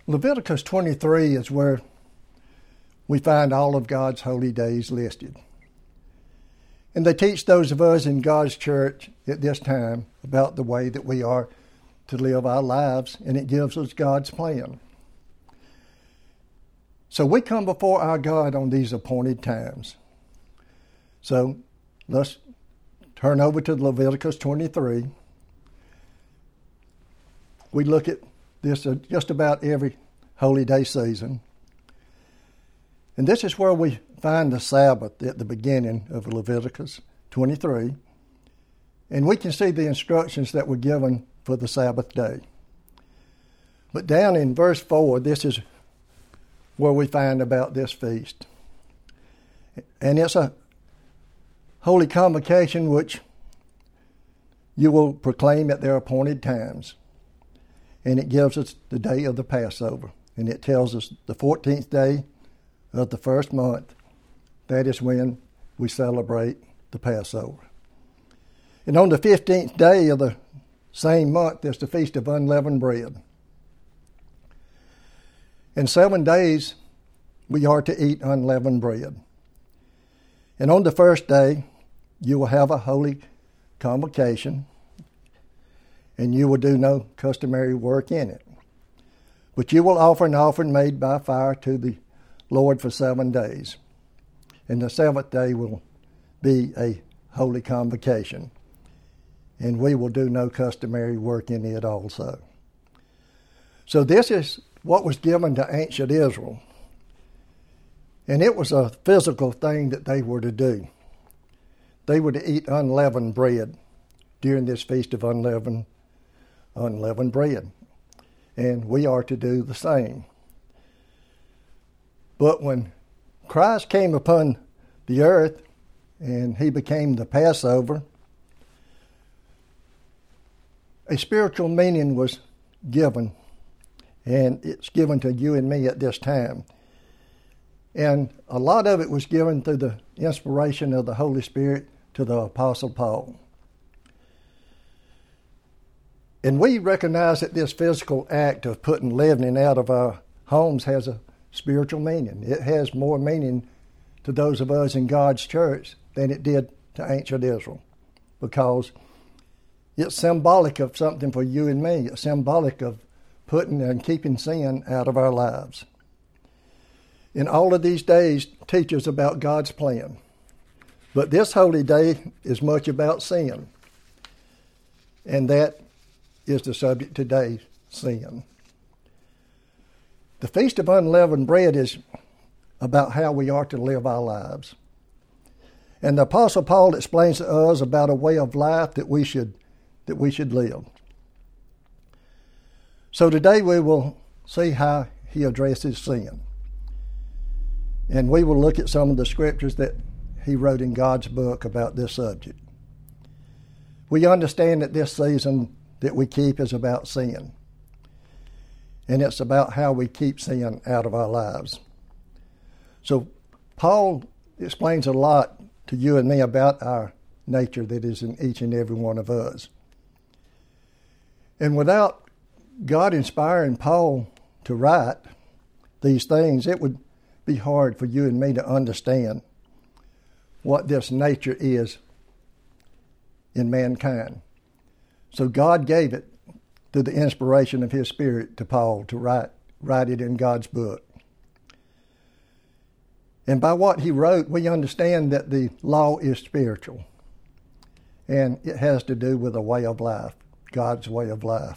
Leviticus 23 is where we find all of God's holy days listed. And they teach those of us in God's church at this time about the way that we are to live our lives, and it gives us God's plan. So we come before our God on these appointed times. So let's turn over to Leviticus 23. We look at this just about every holy day season. And this is where we find the Sabbath at the beginning of Leviticus 23. And we can see the instructions that were given for the Sabbath day. But down in verse 4, this is where we find about this feast. And it's a holy convocation which you will proclaim at their appointed times. And it gives us the day of the Passover. And it tells us the 14th day of the first month, that is when we celebrate the Passover. And on the 15th day of the same month, there's the Feast of Unleavened Bread. In 7 days, we are to eat unleavened bread. And on the first day, you will have a holy convocation, and you will do no customary work in it. But you will offer an offering made by fire to the Lord for 7 days. And the seventh day will be a holy convocation. And we will do no customary work in it also. So this is what was given to ancient Israel. And it was a physical thing that they were to do. They were to eat unleavened bread during this Feast of Unleavened Bread. And we are to do the same. But when Christ came upon the earth and he became the Passover, a spiritual meaning was given, and it's given to you and me at this time. And a lot of it was given through the inspiration of the Holy Spirit to the Apostle Paul. And we recognize that this physical act of putting leavening out of our homes has a spiritual meaning. It has more meaning to those of us in God's church than it did to ancient Israel, because it's symbolic of something for you and me. It's symbolic of putting and keeping sin out of our lives. And all of these days teach us about God's plan. But this holy day is much about sin. And that is the subject today, sin. The Feast of Unleavened Bread is about how we are to live our lives. And the Apostle Paul explains to us about a way of life that we should live. So today we will see how he addresses sin. And we will look at some of the scriptures that he wrote in God's book about this subject. We understand that this season that we keep is about sin. And it's about how we keep sin out of our lives. So Paul explains a lot to you and me about our nature that is in each and every one of us. And without God inspiring Paul to write these things, it would be hard for you and me to understand what this nature is in mankind. So God gave it through the inspiration of his Spirit to Paul to write it in God's book. And by what he wrote, we understand that the law is spiritual. And it has to do with a way of life, God's way of life.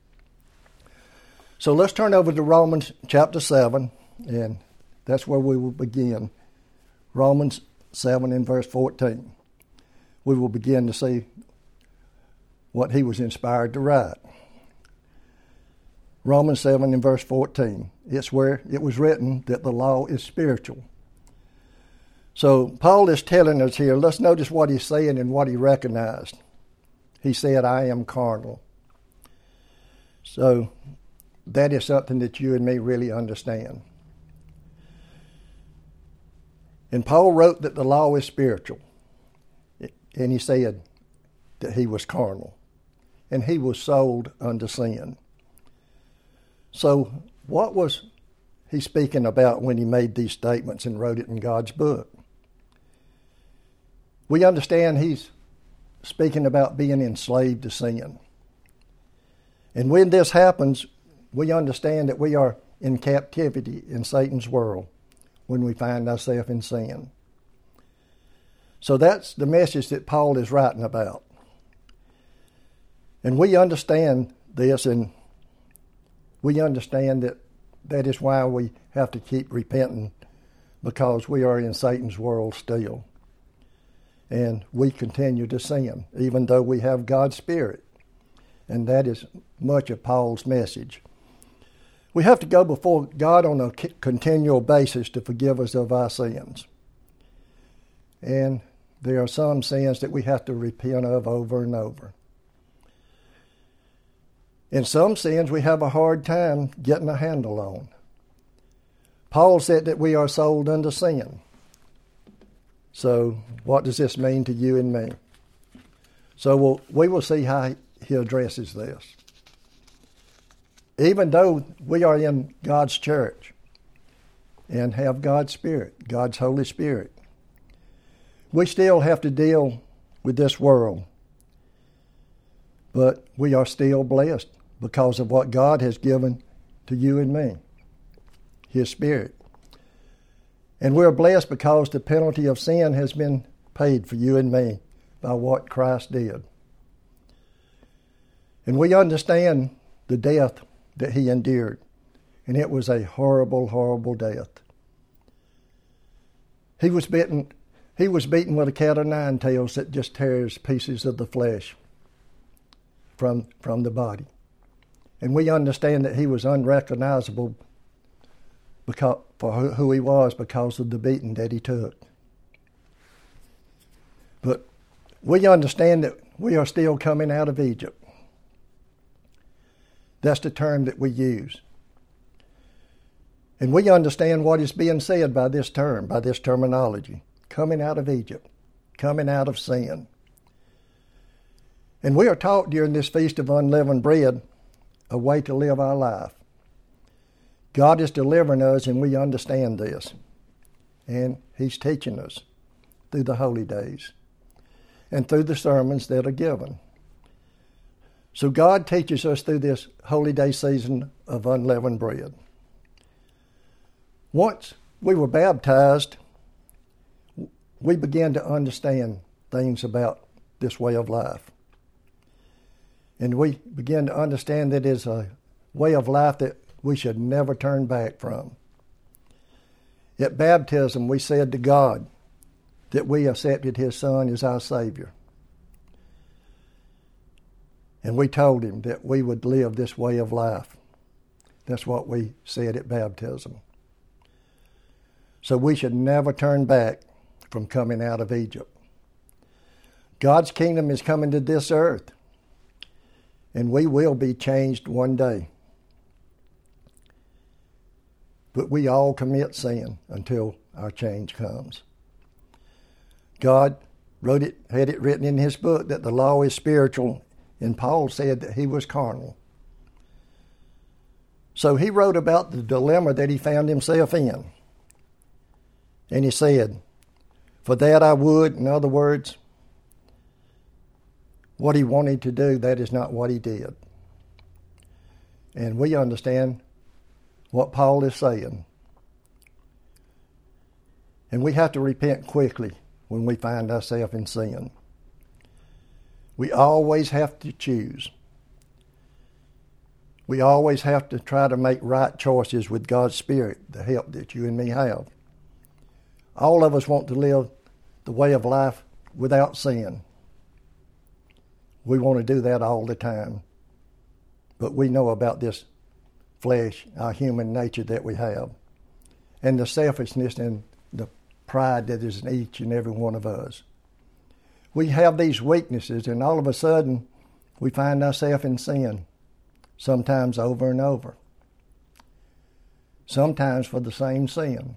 So let's turn over to Romans chapter 7, and that's where we will begin. Romans 7 and verse 14. We will begin to see what he was inspired to write. Romans 7 and verse 14. It's where it was written that the law is spiritual. So Paul is telling us here, let's notice what he's saying and what he recognized. He said, I am carnal. So that is something that you and me really understand. And Paul wrote that the law is spiritual. And he said that he was carnal. And he was sold unto sin. So what was he speaking about when he made these statements and wrote it in God's book? We understand he's speaking about being enslaved to sin. And when this happens, we understand that we are in captivity in Satan's world when we find ourselves in sin. So that's the message that Paul is writing about. And we understand this, and we understand that that is why we have to keep repenting, because we are in Satan's world still. And we continue to sin, even though we have God's Spirit. And that is much of Paul's message. We have to go before God on a continual basis to forgive us of our sins. And there are some sins that we have to repent of over and over. In some sins we have a hard time getting a handle on. Paul said that we are sold unto sin. So what does this mean to you and me? So we will see how he addresses this. Even though we are in God's church and have God's Spirit, God's Holy Spirit, we still have to deal with this world. But we are still blessed because of what God has given to you and me, His Spirit. And we're blessed because the penalty of sin has been paid for you and me by what Christ did. And we understand the death that He endured. And it was a horrible, horrible death. He was beaten with a cat o' nine tails that just tears pieces of the flesh from the body. And we understand that He was unrecognizable for who He was because of the beating that He took. But we understand that we are still coming out of Egypt. That's the term that we use. And we understand what is being said by this term, by this terminology. Coming out of Egypt, coming out of sin. And we are taught during this Feast of Unleavened Bread a way to live our life. God is delivering us, and we understand this. And He's teaching us through the holy days and through the sermons that are given. So God teaches us through this holy day season of unleavened bread. Once we were baptized, we began to understand things about this way of life. And we began to understand that it is a way of life that we should never turn back from. At baptism, we said to God that we accepted His Son as our Savior. And we told Him that we would live this way of life. That's what we said at baptism. So we should never turn back from coming out of Egypt. God's kingdom is coming to this earth, and we will be changed one day. But we all commit sin until our change comes. God had it written in His book that the law is spiritual, and Paul said that he was carnal. So he wrote about the dilemma that he found himself in. And he said, "For that I would," in other words, what he wanted to do, that is not what he did. And we understand what Paul is saying. And we have to repent quickly when we find ourselves in sin. We always have to choose. We always have to try to make right choices with God's Spirit, the help that you and me have. All of us want to live the way of life without sin. We want to do that all the time. But we know about this flesh, our human nature that we have, and the selfishness and the pride that is in each and every one of us. We have these weaknesses, and all of a sudden we find ourselves in sin, sometimes over and over, sometimes for the same sin.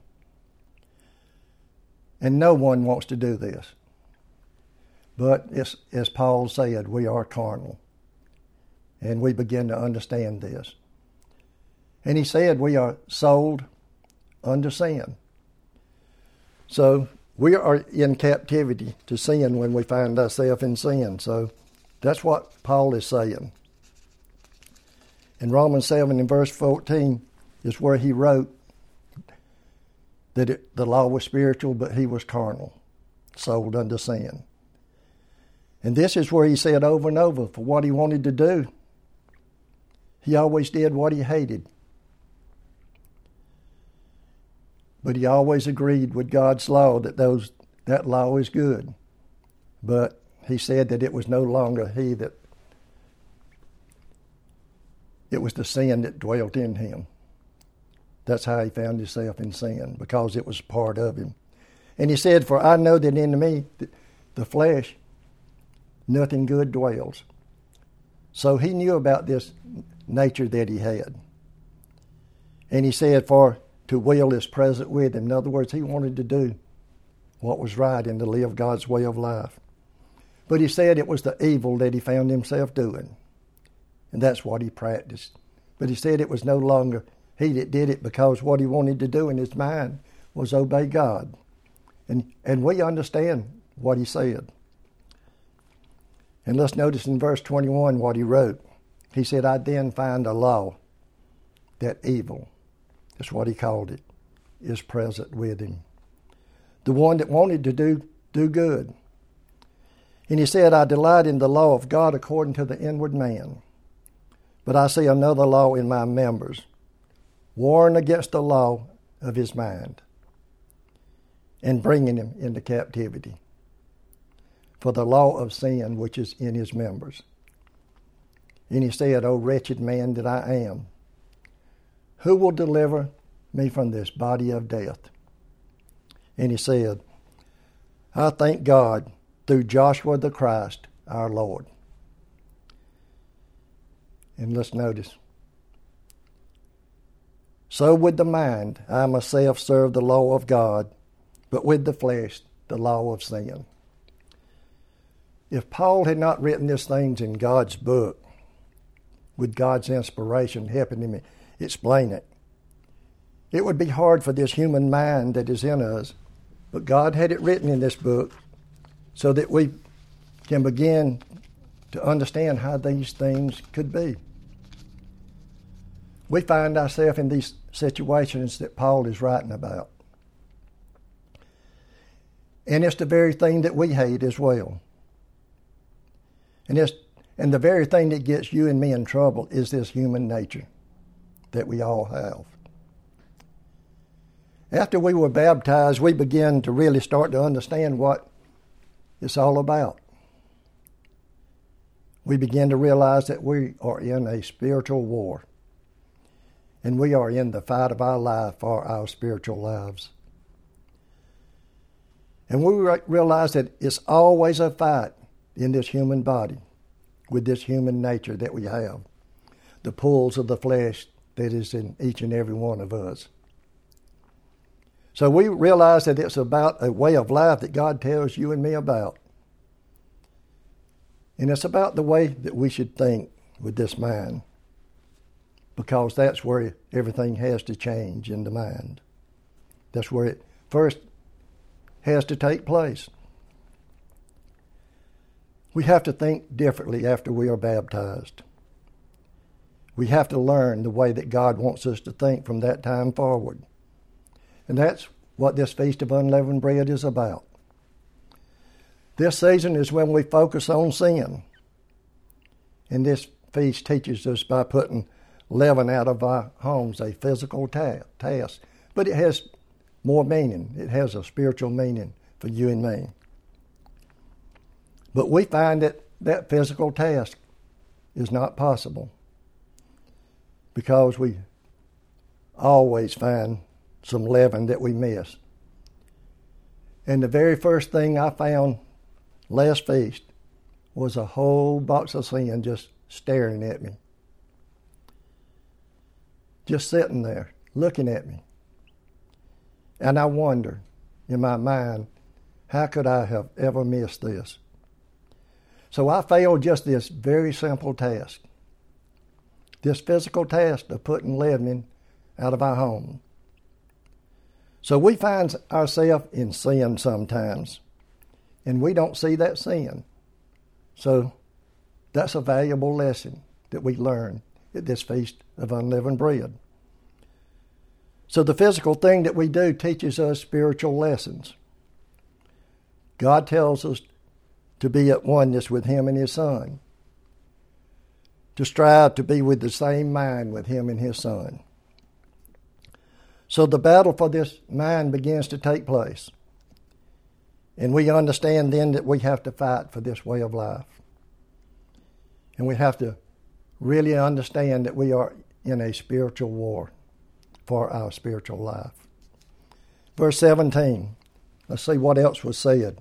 And no one wants to do this. But as Paul said, we are carnal, and we begin to understand this. And he said we are sold under sin. So we are in captivity to sin when we find ourselves in sin. So that's what Paul is saying. In Romans 7 and verse 14 is where he wrote that the law was spiritual, but he was carnal, sold under sin. And this is where he said over and over, for what he wanted to do, he always did what he hated. But he always agreed with God's law that that law is good. But he said that it was no longer it was the sin that dwelt in him. That's how he found himself in sin, because it was part of him. And he said, for I know that in me, the flesh, nothing good dwells. So he knew about this nature that he had. And he said, for to will is present with him. In other words, he wanted to do what was right and to live God's way of life. But he said it was the evil that he found himself doing. And that's what he practiced. But he said it was no longer he that did it, because what he wanted to do in his mind was obey God. And we understand what he said. And let's notice in verse 21 what he wrote. He said, I then find a law that evil, that's what he called it, is present with him. The one that wanted to do good. And he said, I delight in the law of God according to the inward man. But I see another law in my members, warring against the law of his mind, and bringing him into captivity for the law of sin which is in his members. And he said, O wretched man that I am, who will deliver me from this body of death? And he said, I thank God through Joshua the Christ, our Lord. And let's notice. So with the mind, I myself serve the law of God, but with the flesh, the law of sin. If Paul had not written these things in God's book, with God's inspiration helping him explain it, it would be hard for this human mind that is in us. But God had it written in this book so that we can begin to understand how these things could be. We find ourselves in these situations that Paul is writing about. And it's the very thing that we hate as well. And the very thing that gets you and me in trouble is this human nature that we all have. After we were baptized, we began to really start to understand what it's all about. We began to realize that we are in a spiritual war. And we are in the fight of our life for our spiritual lives. And we realize that it's always a fight in this human body with this human nature that we have. The pulls of the flesh that is in each and every one of us. So we realize that it's about a way of life that God tells you and me about. And it's about the way that we should think with this mind, because that's where everything has to change in the mind. That's where it first has to take place. We have to think differently after we are baptized. We have to learn the way that God wants us to think from that time forward. And that's what this Feast of Unleavened Bread is about. This season is when we focus on sin. And this feast teaches us by putting leaven out of our homes, a physical task. But it has more meaning. It has a spiritual meaning for you and me. But we find that that physical task is not possible, because we always find some leaven that we miss. And the very first thing I found last feast was a whole box of sin just staring at me. Just sitting there, looking at me. And I wonder in my mind, how could I have ever missed this? So I failed just this very simple task. This physical task of putting leaven out of our home. So we find ourselves in sin sometimes, and we don't see that sin. So that's a valuable lesson that we learn at this Feast of Unleavened Bread. So the physical thing that we do teaches us spiritual lessons. God tells us to be at oneness with Him and His Son, to strive to be with the same mind with Him and His Son. So the battle for this mind begins to take place. And we understand then that we have to fight for this way of life. And we have to really understand that we are in a spiritual war for our spiritual life. Verse 17, let's see what else was said.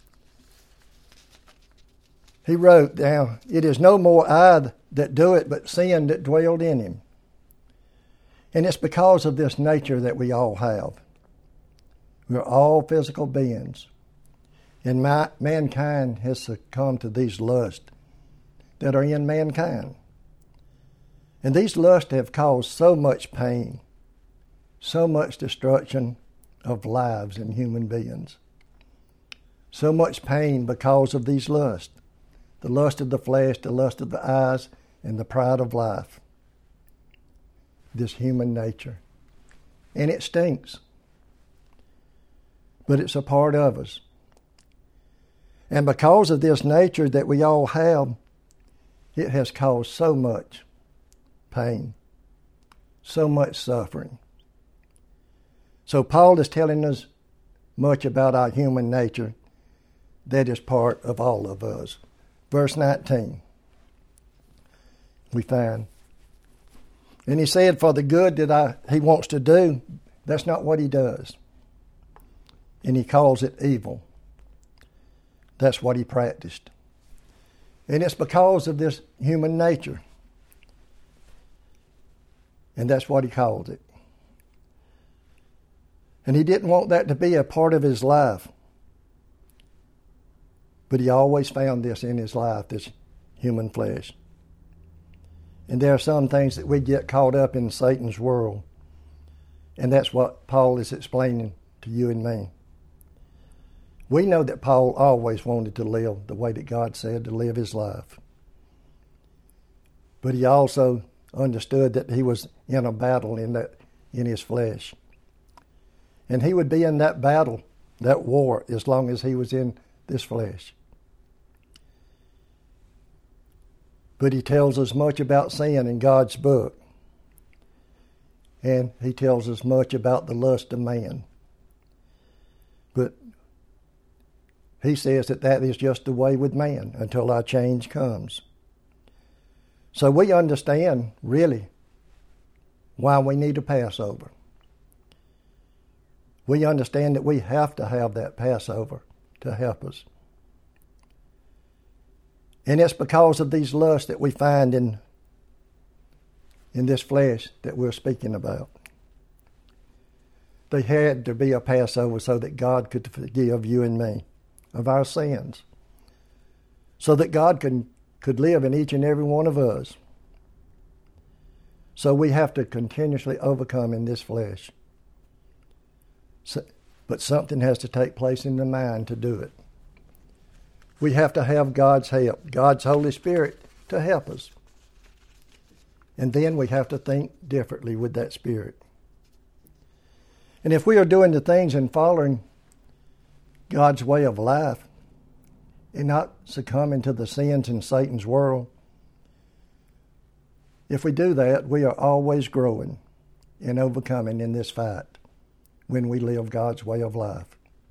He wrote down, "It is no more I that do it, but sin that dwelled in him." And it's because of this nature that we all have. We're all physical beings. And mankind has succumbed to these lusts that are in mankind. And these lusts have caused so much pain, so much destruction of lives in human beings. So much pain because of these lusts. The lust of the flesh, the lust of the eyes, and the pride of life. This human nature. And it stinks. But it's a part of us. And because of this nature that we all have, it has caused so much pain, so much suffering. So Paul is telling us much about our human nature that is part of all of us. Verse 19, we find, and he said, for the good that he wants to do, that's not what he does. And he calls it evil. That's what he practiced. And it's because of this human nature. And that's what he called it. And he didn't want that to be a part of his life. But he always found this in his life, this human flesh. And there are some things that we get caught up in Satan's world. And that's what Paul is explaining to you and me. We know that Paul always wanted to live the way that God said to live his life. But he also understood that he was in a battle in his flesh. And he would be in that battle, that war, as long as he was in this flesh. But he tells us much about sin in God's book. And he tells us much about the lust of man. But he says that is just the way with man until our change comes. So we understand, really, why we need a Passover. We understand that we have to have that Passover to help us. And it's because of these lusts that we find in this flesh that we're speaking about. They had to be a Passover so that God could forgive you and me of our sins. So that God could live in each and every one of us. So we have to continuously overcome in this flesh. But something has to take place in the mind to do it. We have to have God's help, God's Holy Spirit to help us. And then we have to think differently with that Spirit. And if we are doing the things and following God's way of life and not succumbing to the sins in Satan's world, if we do that, we are always growing and overcoming in this fight when we live God's way of life.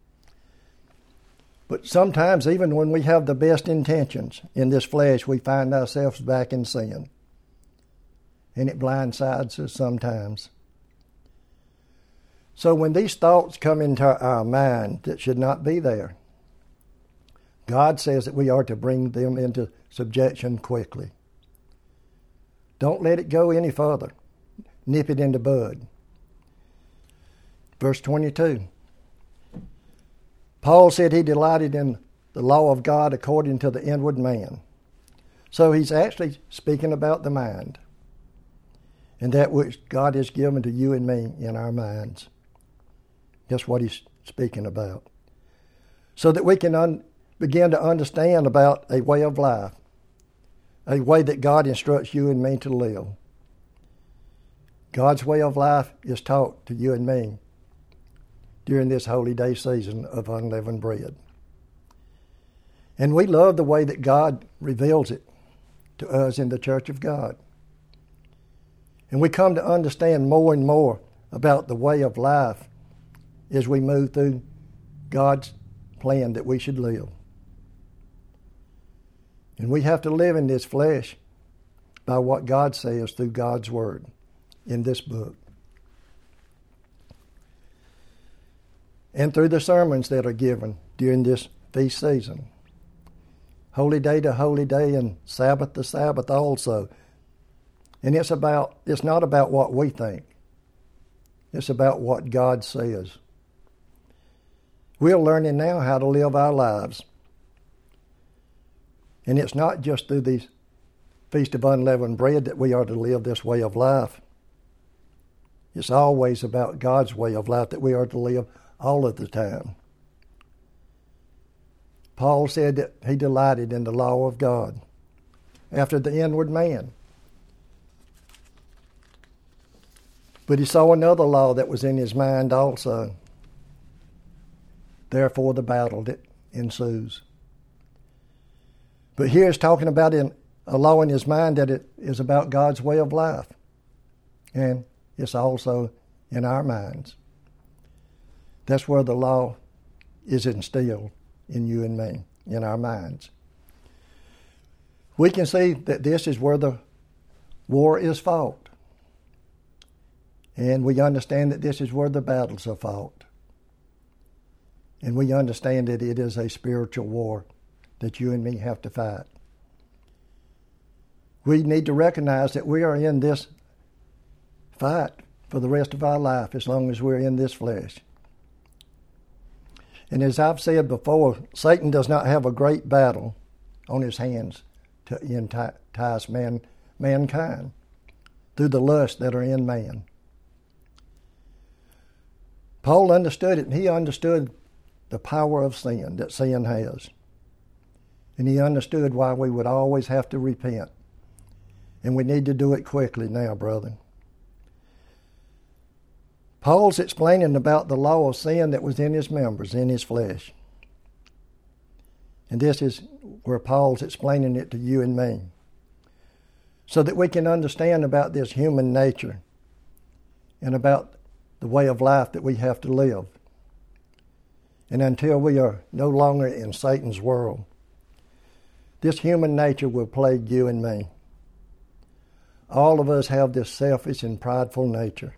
But sometimes, even when we have the best intentions in this flesh, we find ourselves back in sin. And it blindsides us sometimes. So when these thoughts come into our mind that should not be there, God says that we are to bring them into subjection quickly. Don't let it go any further. Nip it in the bud. Verse 22. Paul said he delighted in the law of God according to the inward man. So he's actually speaking about the mind. and that which God has given to you and me in our minds. That's what he's speaking about. So that we can begin to understand about a way of life, a way that God instructs you and me to live. God's way of life is taught to you and me during this holy day season of unleavened bread. And we love the way that God reveals it to us in the Church of God. And we come to understand more and more about the way of life as we move through God's plan that we should live. And we have to live in this flesh by what God says through God's Word in this book. And through the sermons that are given during this feast season. Holy day to holy day and Sabbath to Sabbath also. And it's not about what we think. It's about what God says. We're learning now how to live our lives. And it's not just through the Feast of Unleavened Bread that we are to live this way of life. It's always about God's way of life that we are to live all of the time. Paul said that he delighted in the law of God after the inward man. But he saw another law that was in his mind also. Therefore the battle that ensues. But here it's talking about a law in his mind that it is about God's way of life. And it's also in our minds. That's where the law is instilled in you and me, in our minds. We can see that this is where the war is fought. And we understand that this is where the battles are fought. And we understand that it is a spiritual war that you and me have to fight. We need to recognize that we are in this fight for the rest of our life as long as we're in this flesh. And as I've said before, Satan does not have a great battle on his hands to entice mankind through the lusts that are in man. Paul understood it, and he understood the power of sin that sin has. And he understood why we would always have to repent. And we need to do it quickly now, brother. Paul's explaining about the law of sin that was in his members, in his flesh. And this is where Paul's explaining it to you and me. So that we can understand about this human nature and about the way of life that we have to live. And until we are no longer in Satan's world, this human nature will plague you and me. All of us have this selfish and prideful nature.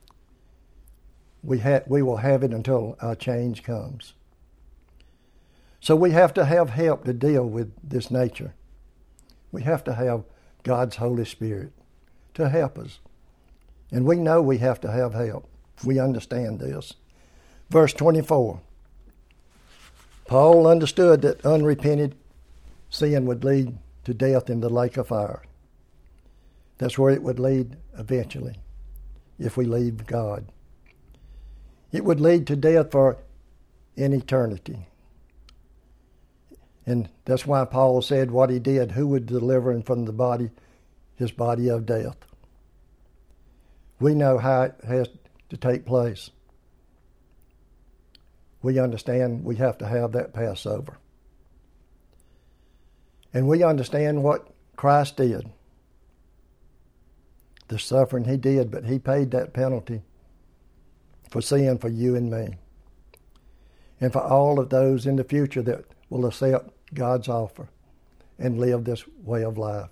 We will have it until our change comes. So we have to have help to deal with this nature. We have to have God's Holy Spirit to help us. And we know we have to have help. We understand this. Verse 24. Paul understood that unrepented sin would lead to death in the lake of fire. That's where it would lead eventually, if we leave God. It would lead to death for an eternity. And that's why Paul said what he did, who would deliver him from the body, his body of death. We know how it has to take place. We understand we have to have that Passover. And we understand what Christ did. The suffering he did, but he paid that penalty for sin for you and me. And for all of those in the future that will accept God's offer and live this way of life.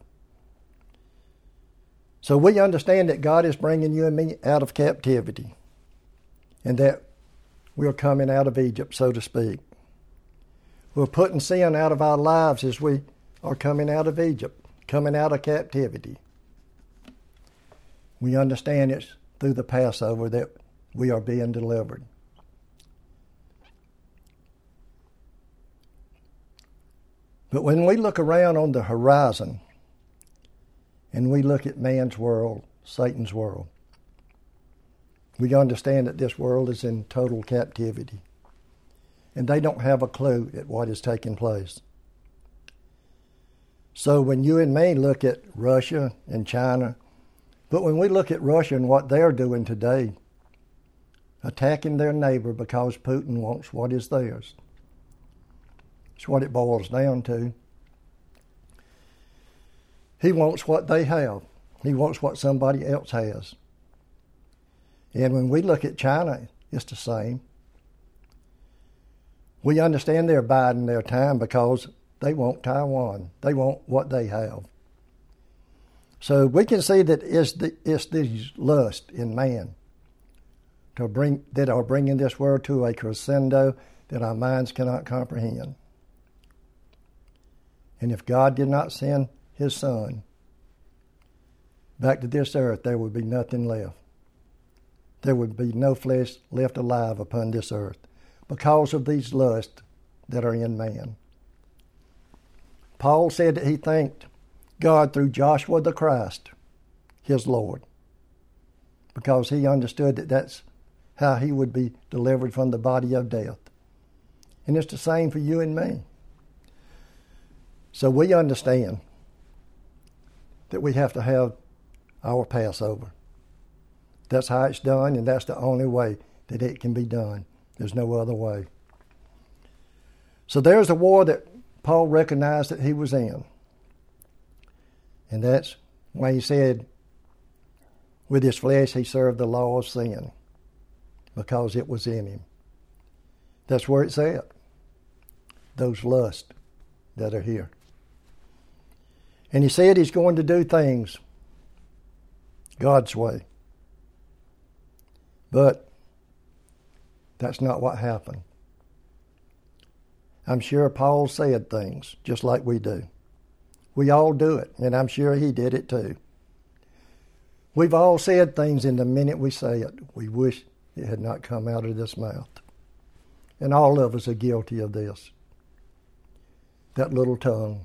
So we understand that God is bringing you and me out of captivity. And that we're coming out of Egypt, so to speak. We're putting sin out of our lives as we are coming out of Egypt, coming out of captivity. We understand it's through the Passover that we are being delivered. But when we look around on the horizon and we look at man's world Satan's world. We understand that this world is in total captivity, and they don't have a clue at what is taking place. So when you and me look at Russia and China, but when we look at Russia and what they're doing today, attacking their neighbor because Putin wants what is theirs. It's what it boils down to. He wants what they have. He wants what somebody else has. And when we look at China, it's the same. We understand they're biding their time because they want Taiwan. They want what they have. So we can see that it's these lust in man that are bringing this world to a crescendo that our minds cannot comprehend. And if God did not send His Son back to this earth, there would be nothing left. There would be no flesh left alive upon this earth because of these lusts that are in man. Paul said that he thanked God through Joshua the Christ, his Lord, because he understood that that's how he would be delivered from the body of death. And it's the same for you and me. So we understand that we have to have our Passover. That's how it's done, and that's the only way that it can be done. There's no other way. So there's a war that Paul recognized that he was in. And that's why he said, with his flesh he served the law of sin, because it was in him. That's where it's at. Those lusts that are here. And he said he's going to do things God's way. But that's not what happened. I'm sure Paul said things just like we do. We all do it, and I'm sure he did it too. We've all said things, and the minute we say it, we wish it had not come out of this mouth. And all of us are guilty of this. That little tongue.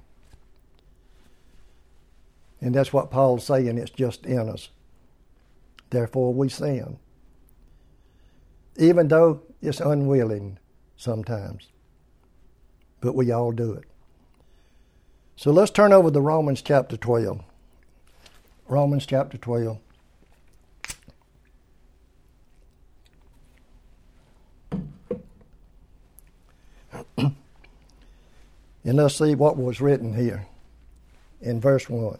And that's what Paul's saying, it's just in us. Therefore we sin. Even though it's unwilling sometimes. But we all do it. So let's turn over to Romans chapter 12. Romans chapter 12. And let's see what was written here in verse 1.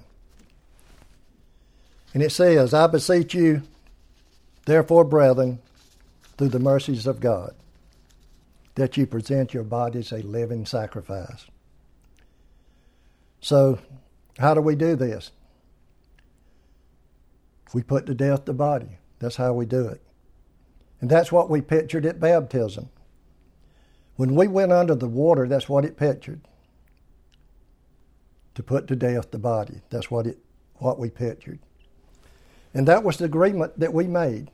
And it says, I beseech you, therefore, brethren, through the mercies of God, that you present your bodies a living sacrifice. So, how do we do this? We put to death the body. That's how we do it. And that's what we pictured at baptism. When we went under the water, that's what it pictured. To put to death the body. That's what we pictured. And that was the agreement that we made.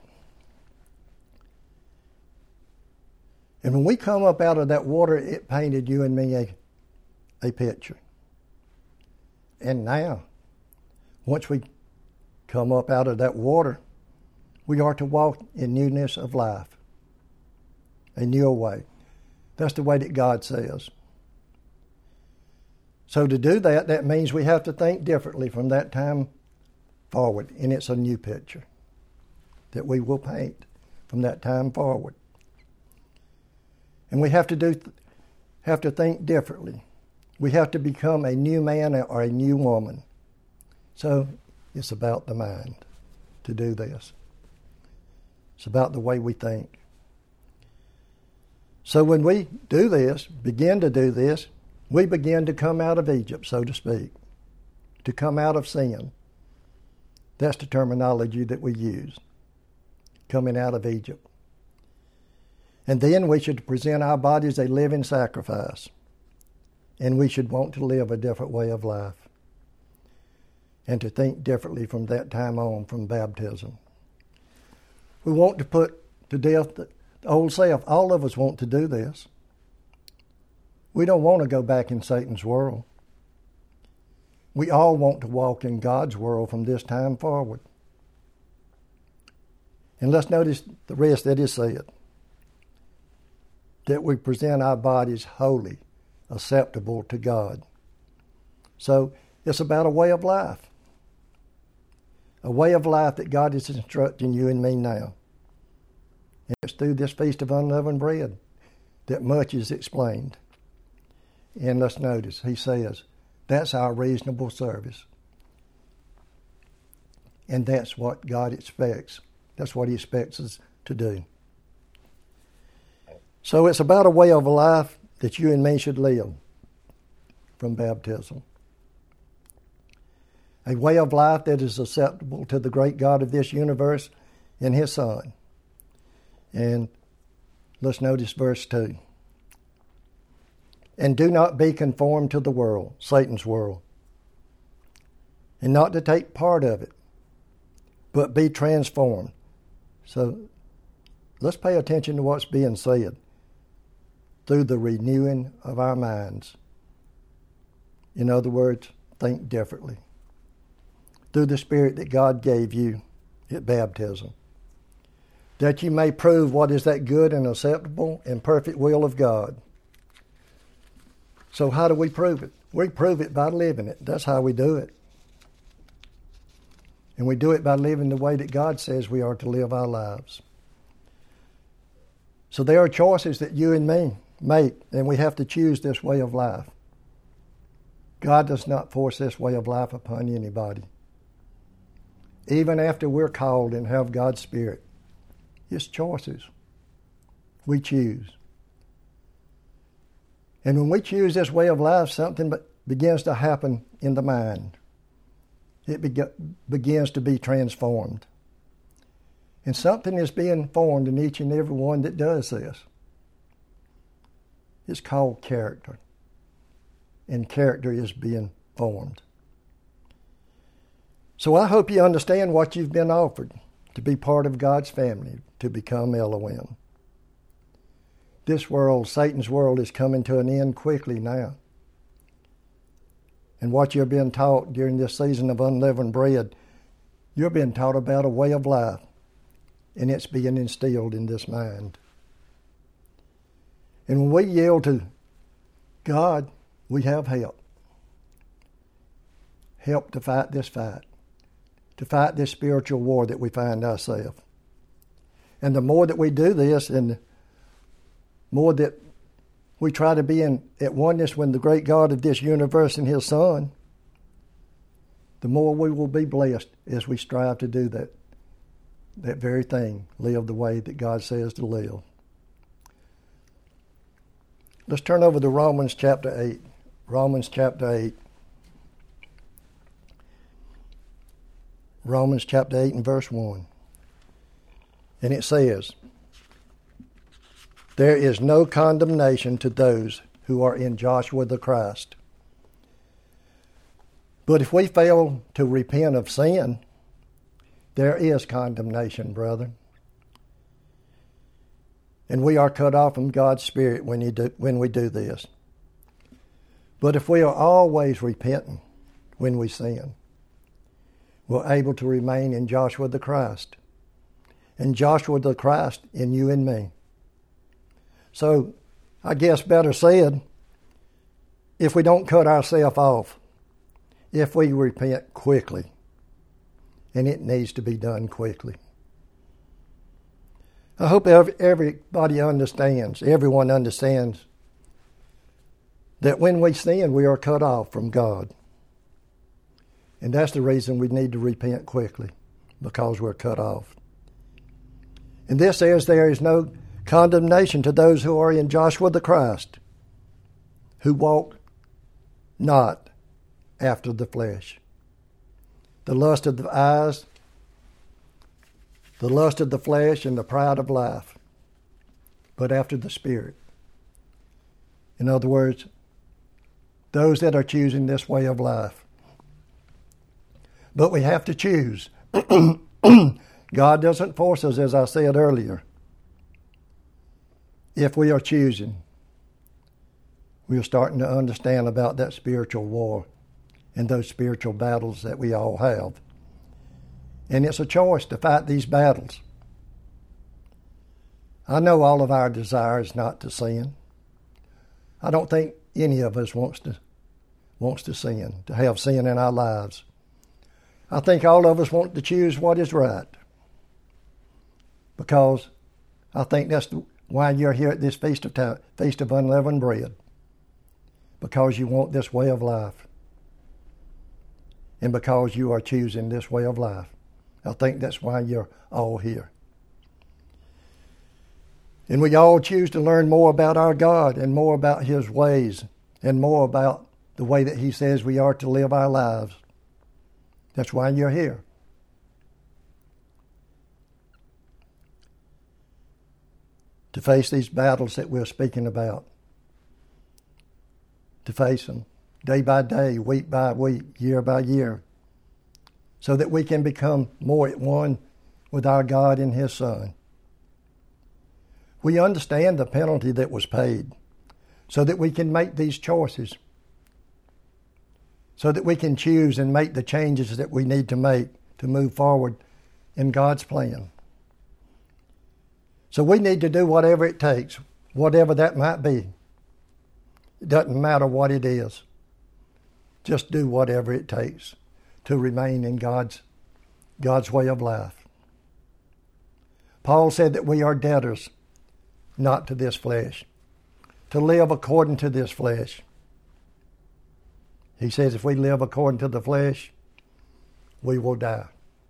And when we come up out of that water, it painted you and me a picture. And now, once we come up out of that water, we are to walk in newness of life. A new way. That's the way that God says. So to do that, that means we have to think differently from that time forward. And it's a new picture that we will paint from that time forward. And we have to think differently. We have to become a new man or a new woman. So it's about the mind to do this. It's about the way we think. So when we do this, begin to do this, we begin to come out of Egypt, so to speak, to come out of sin. That's the terminology that we use, coming out of Egypt. And then we should present our bodies a living sacrifice. And we should want to live a different way of life. And to think differently from that time on, from baptism. We want to put to death the old self. All of us want to do this. We don't want to go back in Satan's world. We all want to walk in God's world from this time forward. And let's notice the rest that is said. That we present our bodies holy, acceptable to God. So it's about a way of life. A way of life that God is instructing you and me now. And it's through this Feast of Unleavened Bread that much is explained. And let's notice, he says, that's our reasonable service. And that's what God expects. That's what he expects us to do. So it's about a way of life that you and me should live from baptism. A way of life that is acceptable to the great God of this universe and his Son. And let's notice verse 2. And do not be conformed to the world, Satan's world, and not to take part of it, but be transformed. So let's pay attention to what's being said. Through the renewing of our minds. In other words, think differently. Through the Spirit that God gave you at baptism. That you may prove what is that good and acceptable and perfect will of God. So how do we prove it? We prove it by living it. That's how we do it. And we do it by living the way that God says we are to live our lives. So there are choices that you and me make, and we have to choose this way of life. God does not force this way of life upon anybody. Even after we're called and have God's Spirit, it's choices. We choose. And when we choose this way of life, something begins to happen in the mind. It begins to be transformed. And something is being formed in each and every one that does this. It's called character. And character is being formed. So I hope you understand what you've been offered to be part of God's family, to become Elohim. This world, Satan's world, is coming to an end quickly now. And what you're being taught during this season of unleavened bread, you're being taught about a way of life, and it's being instilled in this mind. And when we yield to God, we have help. Help to fight this fight, to fight this spiritual war that we find ourselves. And the more that we do this, and the more that we try to be at oneness with the great God of this universe and his Son, the more we will be blessed as we strive to do that very thing, live the way that God says to live. Let's turn over to Romans chapter 8. Romans chapter 8. Romans chapter 8 and verse 1. And it says, there is no condemnation to those who are in Joshua the Christ. But if we fail to repent of sin, there is condemnation, brethren. And we are cut off from God's Spirit when we do this. But if we are always repentant when we sin, we're able to remain in Joshua the Christ. And Joshua the Christ in you and me. So, I guess better said, if we don't cut ourselves off, if we repent quickly, and it needs to be done quickly. I hope everybody understands, everyone understands, that when we sin, we are cut off from God. And that's the reason we need to repent quickly, because we're cut off. And this says there is no condemnation to those who are in Joshua the Christ, who walk not after the flesh. The lust of the eyes, the lust of the flesh, and the pride of life, but after the Spirit. In other words, those that are choosing this way of life. But we have to choose. God doesn't force us, as I said earlier. If we are choosing, we are starting to understand about that spiritual war and those spiritual battles that we all have. And it's a choice to fight these battles. I know all of our desire is not to sin. I don't think any of us wants to sin, to have sin in our lives. I think all of us want to choose what is right, because I think that's why you're here at this Feast of Unleavened Bread, because you want this way of life, and because you are choosing this way of life. I think that's why you're all here. And we all choose to learn more about our God and more about His ways and more about the way that He says we are to live our lives. That's why you're here. To face these battles that we're speaking about. To face them day by day, week by week, year by year, so that we can become more at one with our God and His Son. We understand the penalty that was paid so that we can make these choices, so that we can choose and make the changes that we need to make to move forward in God's plan. So we need to do whatever it takes, whatever that might be. It doesn't matter what it is. Just do whatever it takes to remain in God's way of life. Paul said that we are debtors, not to this flesh, to live according to this flesh. He says if we live according to the flesh, we will die.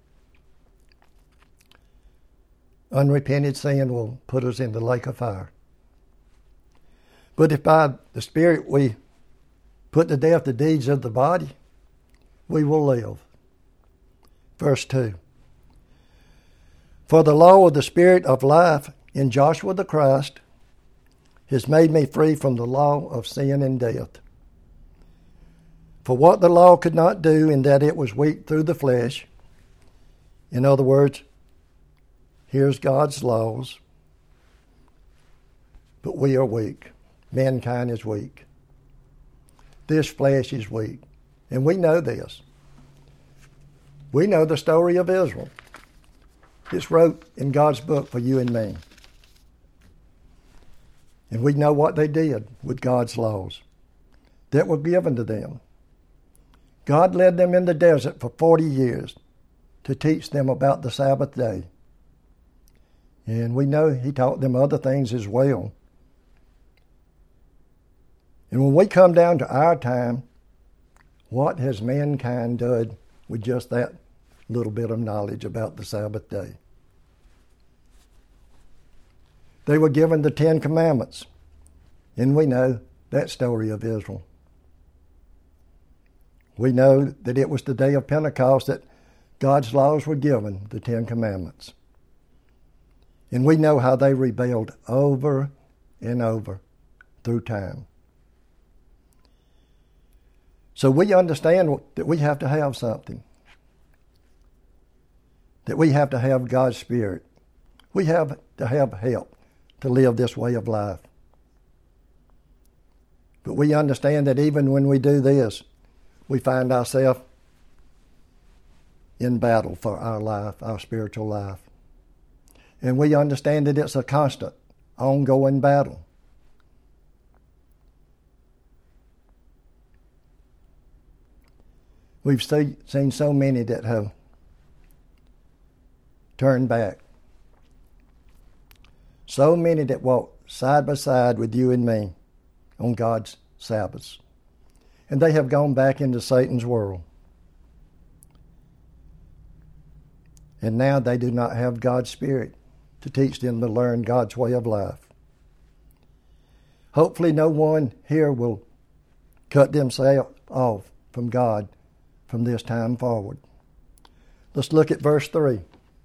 Unrepented sin will put us in the lake of fire. But if by the Spirit we put to death the deeds of the body, we will live. Verse 2. For the law of the Spirit of life in Joshua the Christ has made me free from the law of sin and death. For what the law could not do, in that it was weak through the flesh, in other words, here's God's laws, but we are weak. Mankind is weak. This flesh is weak. And we know this. We know the story of Israel. It's wrote in God's book for you and me. And we know what they did with God's laws that were given to them. God led them in the desert for 40 years to teach them about the Sabbath day. And we know He taught them other things as well. And when we come down to our time, what has mankind done with just that little bit of knowledge about the Sabbath day? They were given the 10 Commandments, and we know that story of Israel. We know that it was the day of Pentecost that God's laws were given, the 10 Commandments. And we know how they rebelled over and over through time. So we understand that we have to have something. That we have to have God's Spirit. We have to have help to live this way of life. But we understand that even when we do this, we find ourselves in battle for our life, our spiritual life. And we understand that it's a constant, ongoing battle. We've seen so many that have turned back. So many that walk side by side with you and me on God's Sabbaths. And they have gone back into Satan's world. And now they do not have God's Spirit to teach them to learn God's way of life. Hopefully no one here will cut themselves off from God from this time forward. Let's look at verse 3.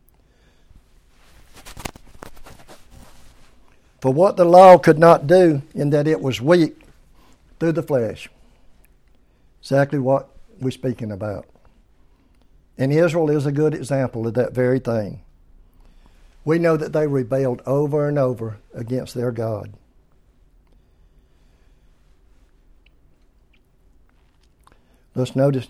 For what the law could not do, in that it was weak through the flesh. Exactly what we're speaking about. And Israel is a good example of that very thing. We know that they rebelled over and over against their God. Let's notice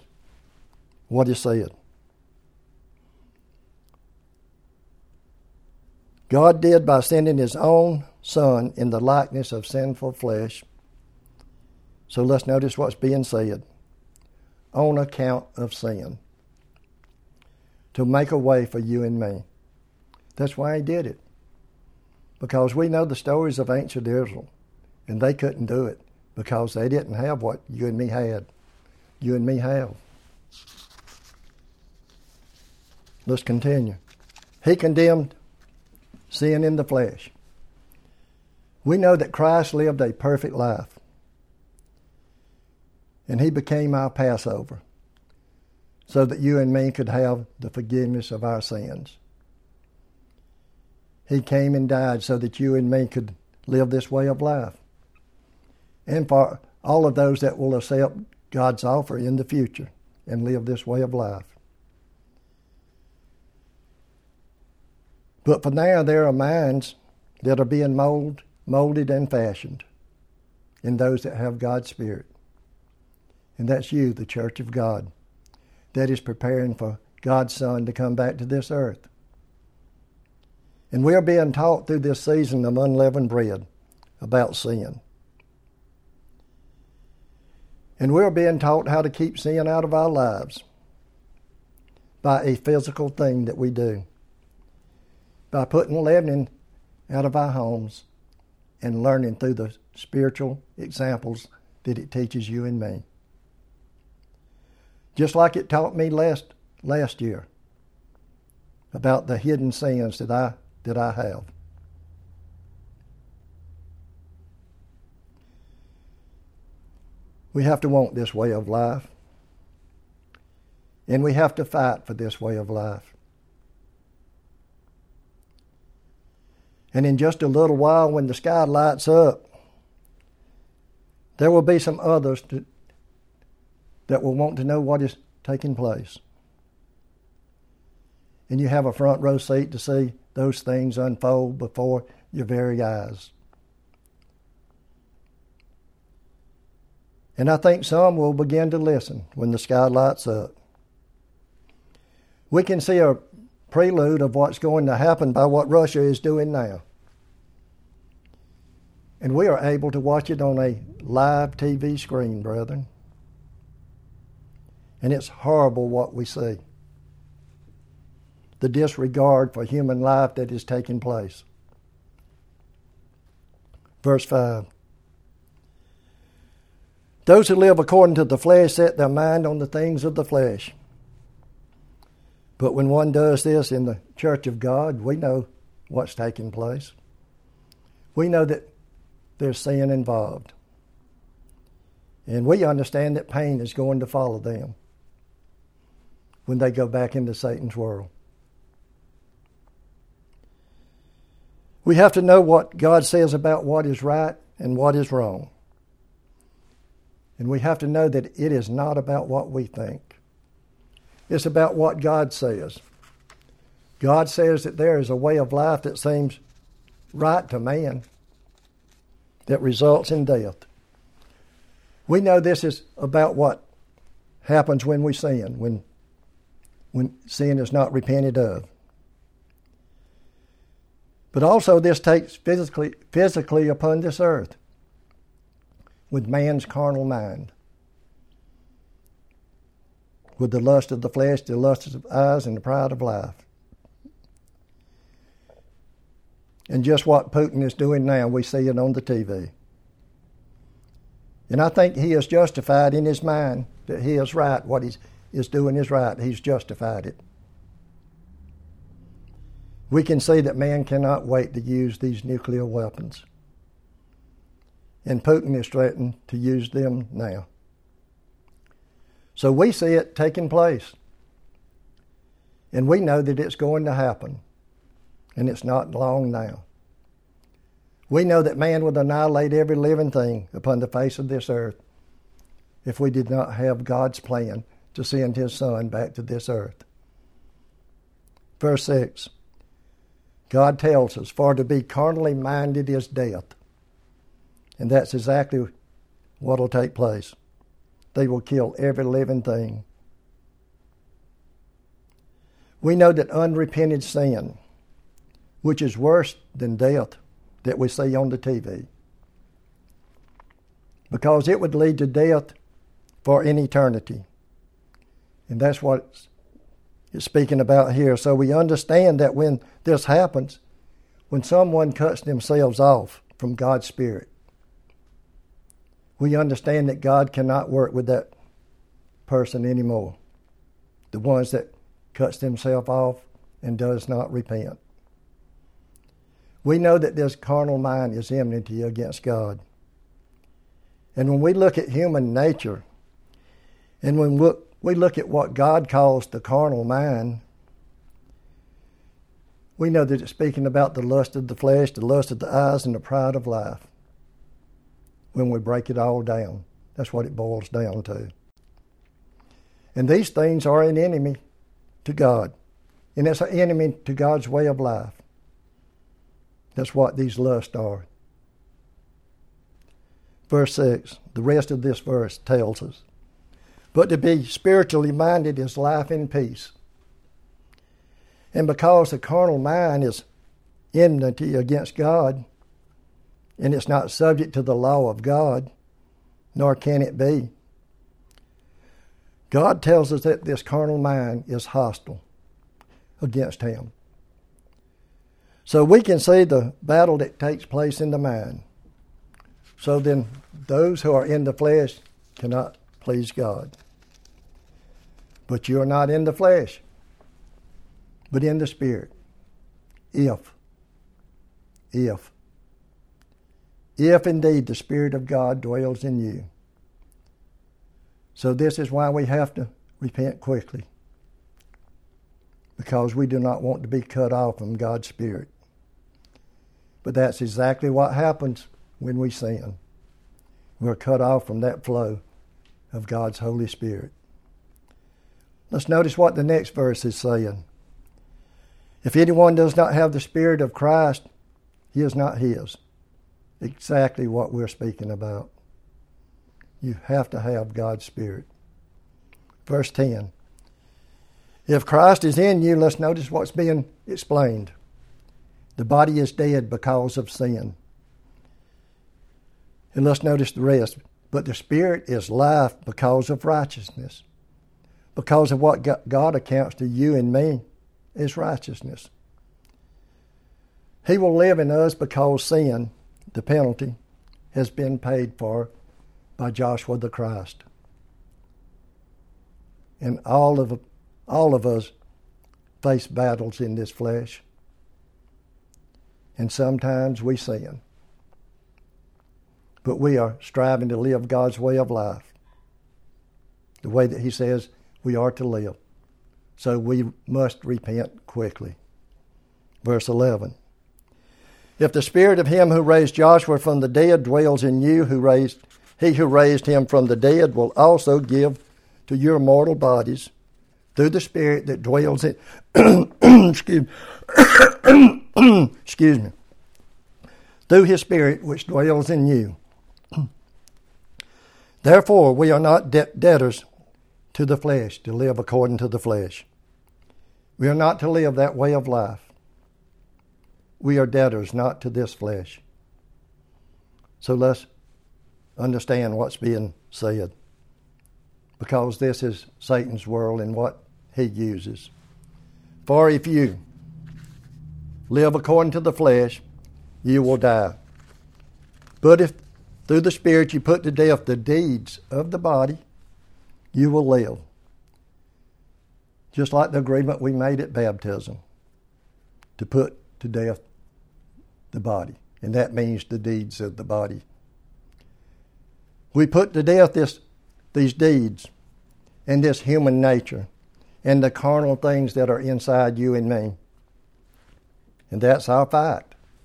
what is said. God did by sending his own Son in the likeness of sinful flesh. So let's notice what's being said. On account of sin. To make a way for you and me. That's why he did it. Because we know the stories of ancient Israel. And they couldn't do it because they didn't have what you and me had. You and me have. Let's continue. He condemned sin in the flesh. We know that Christ lived a perfect life. And he became our Passover so that you and me could have the forgiveness of our sins. He came and died so that you and me could live this way of life. And for all of those that will accept God's offer in the future and live this way of life. But for now, there are minds that are being molded and fashioned in those that have God's Spirit. And that's you, the church of God, that is preparing for God's Son to come back to this earth. And we're being taught through this season of unleavened bread about sin. And we're being taught how to keep sin out of our lives by a physical thing that we do. By putting leavening out of our homes and learning through the spiritual examples that it teaches you and me. Just like it taught me last year about the hidden sins that I have. We have to want this way of life. And we have to fight for this way of life. And in just a little while, when the sky lights up, there will be some others that will want to know what is taking place. And you have a front row seat to see those things unfold before your very eyes. And I think some will begin to listen when the sky lights up. We can see a prelude of what's going to happen by what Russia is doing now. And we are able to watch it on a live TV screen, brethren. And it's horrible what we see. The disregard for human life that is taking place. Verse 5. Those who live according to the flesh set their mind on the things of the flesh. But when one does this in the church of God, we know what's taking place. We know that there's sin involved. And we understand that pain is going to follow them when they go back into Satan's world. We have to know what God says about what is right and what is wrong. And we have to know that it is not about what we think. It's about what God says. God says that there is a way of life that seems right to man that results in death. We know this is about what happens when we sin, when sin is not repented of. But also this takes physically upon this earth with man's carnal mind, with the lust of the flesh, the lust of the eyes, and the pride of life. And just what Putin is doing now, we see it on the TV. And I think he is justified in his mind that he is right. What he is doing is right. He's justified it. We can see that man cannot wait to use these nuclear weapons. And Putin is threatening to use them now. So we see it taking place. And we know that it's going to happen. And it's not long now. We know that man would annihilate every living thing upon the face of this earth if we did not have God's plan to send his Son back to this earth. Verse 6. God tells us, for to be carnally minded is death. And that's exactly what will take place. They will kill every living thing. We know that unrepented sin which is worse than death that we see on the TV. Because it would lead to death for an eternity. And that's what it's speaking about here. So we understand that when this happens, when someone cuts themselves off from God's Spirit, we understand that God cannot work with that person anymore. The ones that cuts themselves off and does not repent. We know that this carnal mind is enmity against God. And when we look at human nature, and when we look at what God calls the carnal mind, we know that it's speaking about the lust of the flesh, the lust of the eyes, and the pride of life. When we break it all down, that's what it boils down to. And these things are an enemy to God. And it's an enemy to God's way of life. That's what these lusts are. Verse 6, the rest of this verse tells us, but to be spiritually minded is life and peace. And because the carnal mind is enmity against God, and it's not subject to the law of God, nor can it be, God tells us that this carnal mind is hostile against Him. So we can see the battle that takes place in the mind. So then those who are in the flesh cannot please God. But you are not in the flesh, but in the Spirit. If indeed the Spirit of God dwells in you. So this is why we have to repent quickly. Because we do not want to be cut off from God's Spirit. But that's exactly what happens when we sin. We're cut off from that flow of God's Holy Spirit. Let's notice what the next verse is saying. If anyone does not have the Spirit of Christ, he is not His. Exactly what we're speaking about. You have to have God's Spirit. Verse 10. If Christ is in you, let's notice what's being explained. The body is dead because of sin. And let's notice the rest. But the Spirit is life because of righteousness. Because of what God accounts to you and me as righteousness. He will live in us because sin, the penalty, has been paid for by Joshua the Christ. And all of us face battles in this flesh. And sometimes we sin. But we are striving to live God's way of life. The way that He says we are to live. So we must repent quickly. Verse 11. If the Spirit of Him who raised Joshua from the dead dwells in you, He who raised him from the dead will also give to your mortal bodies through the Spirit that dwells in excuse me. Through His Spirit which dwells in you. Therefore we are not debtors to the flesh, to live according to the flesh. We are not to live that way of life. We are debtors not to this flesh. So let's understand what's being said. Because this is Satan's world and what he uses. For if you live according to the flesh, you will die. But if through the Spirit you put to death the deeds of the body, you will live. Just like the agreement we made at baptism, to put to death the body. And that means the deeds of the body. We put to death these deeds and this human nature and the carnal things that are inside you and me. And that's our fight.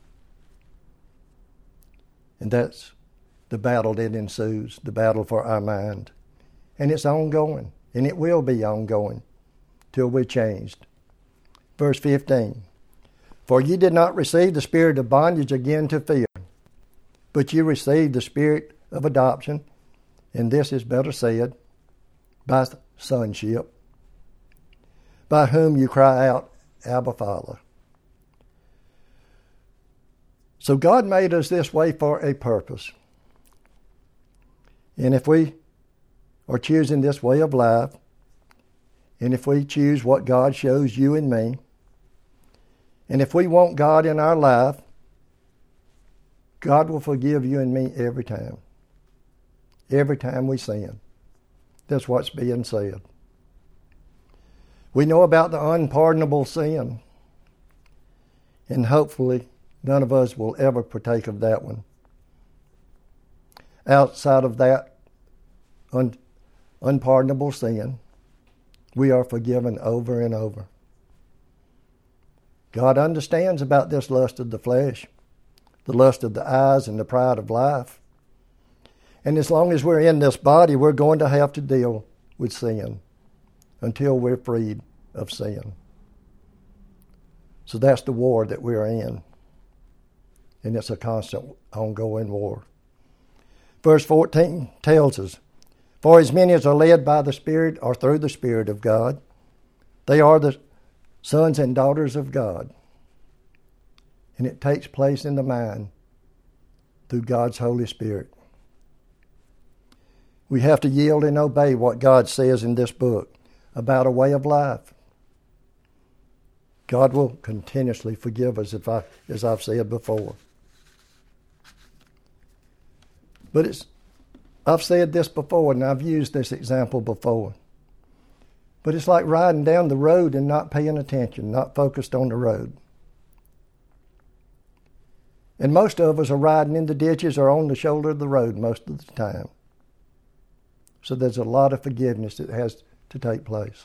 And that's the battle that ensues, the battle for our mind. And it's ongoing, and it will be ongoing till we're changed. Verse 15. For you did not receive the spirit of bondage again to fear, but you received the spirit of adoption, and this is better said, by sonship, by whom you cry out, Abba, Father. So God made us this way for a purpose. And if we are choosing this way of life, and if we choose what God shows you and me, and if we want God in our life, God will forgive you and me every time. Every time we sin. That's what's being said. We know about the unpardonable sin, and hopefully none of us will ever partake of that one. Outside of that unpardonable sin, we are forgiven over and over. God understands about this lust of the flesh, the lust of the eyes, and the pride of life. And as long as we're in this body, we're going to have to deal with sin until we're freed of sin. So that's the war that we're in. And it's a constant, ongoing war. Verse 14 tells us, "For as many as are led by the Spirit or through the Spirit of God, they are the sons and daughters of God." And it takes place in the mind through God's Holy Spirit. We have to yield and obey what God says in this book about a way of life. God will continuously forgive us, as I've said before. But I've said this before, and I've used this example before. But it's like riding down the road and not paying attention, not focused on the road. And most of us are riding in the ditches or on the shoulder of the road most of the time. So there's a lot of forgiveness that has to take place.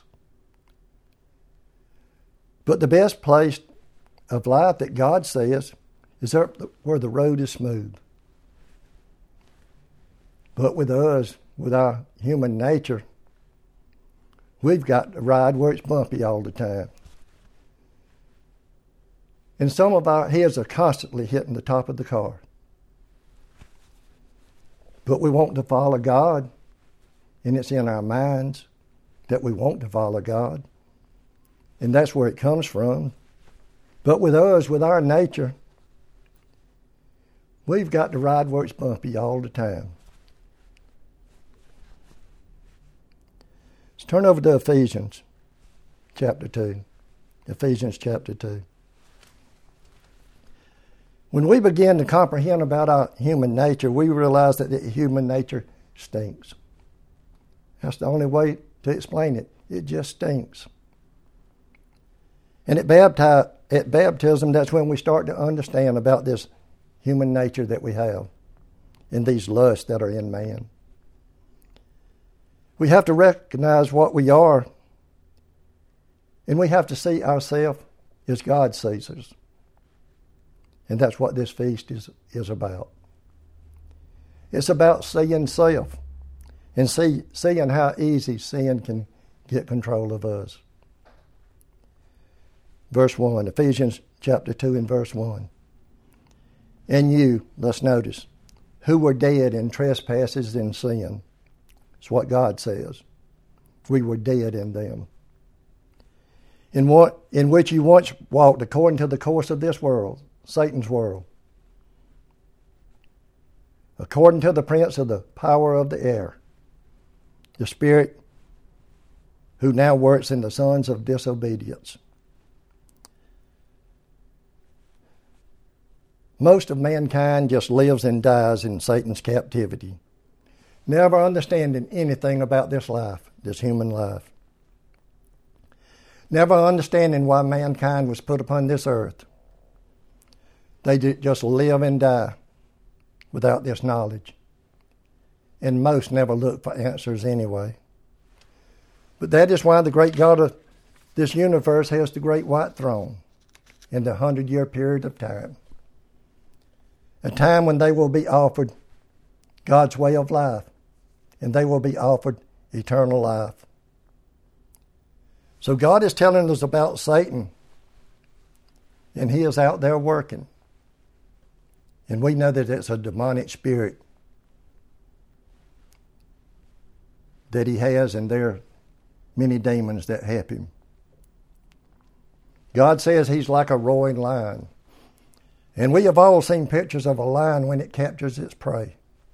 But the best place of life that God says is where the road is smooth. But with us, with our human nature, we've got to ride where it's bumpy all the time. And some of our heads are constantly hitting the top of the car. But we want to follow God, and it's in our minds that we want to follow God. And that's where it comes from. But with us, with our nature, we've got to ride where it's bumpy all the time. Let's turn over to Ephesians chapter 2. Ephesians chapter 2. When we begin to comprehend about our human nature, we realize that the human nature stinks. That's the only way to explain it. It just stinks. And at baptism, that's when we start to understand about this human nature that we have and these lusts that are in man. We have to recognize what we are, and we have to see ourselves as God sees us. And that's what this feast is about. It's about seeing self and seeing how easy sin can get control of us. Verse 1, Ephesians chapter 2 and verse 1. "And you," let's notice, "who were dead in trespasses and sin." It's what God says. We were dead in them. In which you once walked according to the course of this world, Satan's world, according to the prince of the power of the air, the spirit who now works in the sons of disobedience. Most of mankind just lives and dies in Satan's captivity, never understanding anything about this life, this human life. Never understanding why mankind was put upon this earth. They just live and die without this knowledge. And most never look for answers anyway. But that is why the great God of this universe has the great white throne in the 100-year period of time. A time when they will be offered God's way of life, and they will be offered eternal life. So God is telling us about Satan, and he is out there working. And we know that it's a demonic spirit that he has, and there are many demons that help him. God says he's like a roaring lion. And we have all seen pictures of a lion when it captures its prey.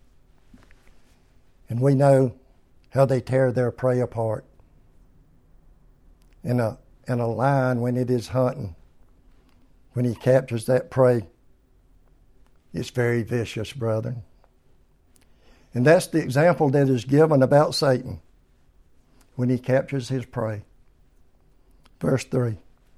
And we know how they tear their prey apart. And a lion, when it is hunting, when he captures that prey, it's very vicious, brethren. And that's the example that is given about Satan when he captures his prey. Verse 3.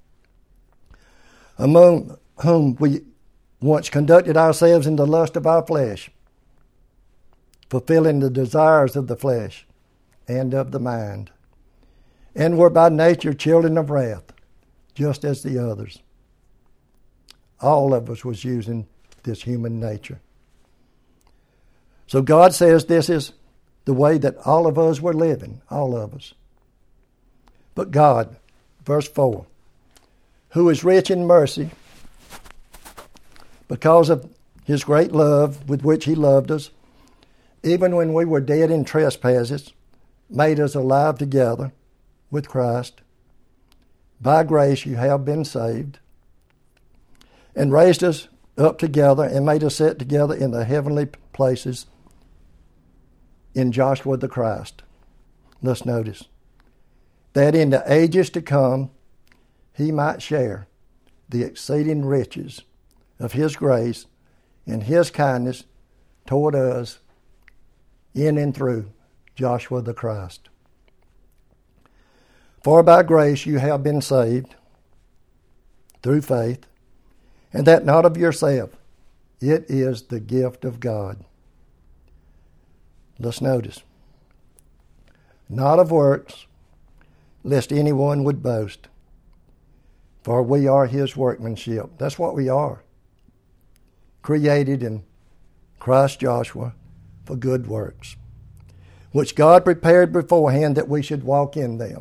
Among whom we once conducted ourselves in the lust of our flesh, fulfilling the desires of the flesh and of the mind, and were by nature children of wrath, just as the others. All of us was using this human nature. So God says this is the way that all of us were living, all of us. But God, verse 4, who is rich in mercy, because of his great love with which he loved us, even when we were dead in trespasses, made us alive together with Christ. By grace you have been saved, and raised us up together and made us sit together in the heavenly places in Joshua the Christ. Let's notice that in the ages to come he might share the exceeding riches of his grace and his kindness toward us in and through Joshua the Christ. For by grace you have been saved through faith, and that not of yourself. It is the gift of God. Let's notice. Not of works, lest anyone would boast. For we are his workmanship. That's what we are. Created in Christ Joshua for good works, which God prepared beforehand that we should walk in them.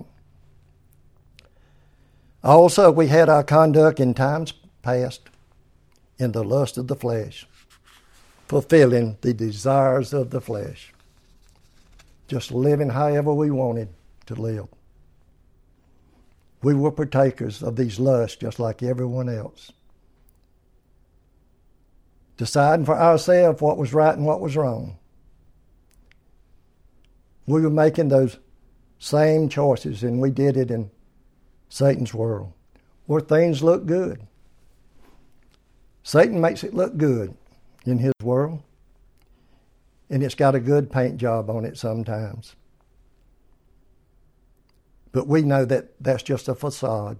Also we had our conduct in times past in the lust of the flesh, fulfilling the desires of the flesh. Just living however we wanted to live. We were partakers of these lusts just like everyone else. Deciding for ourselves what was right and what was wrong. We were making those same choices, and we did it in Satan's world, where things look good. Satan makes it look good in his world, and it's got a good paint job on it sometimes. But we know that that's just a facade.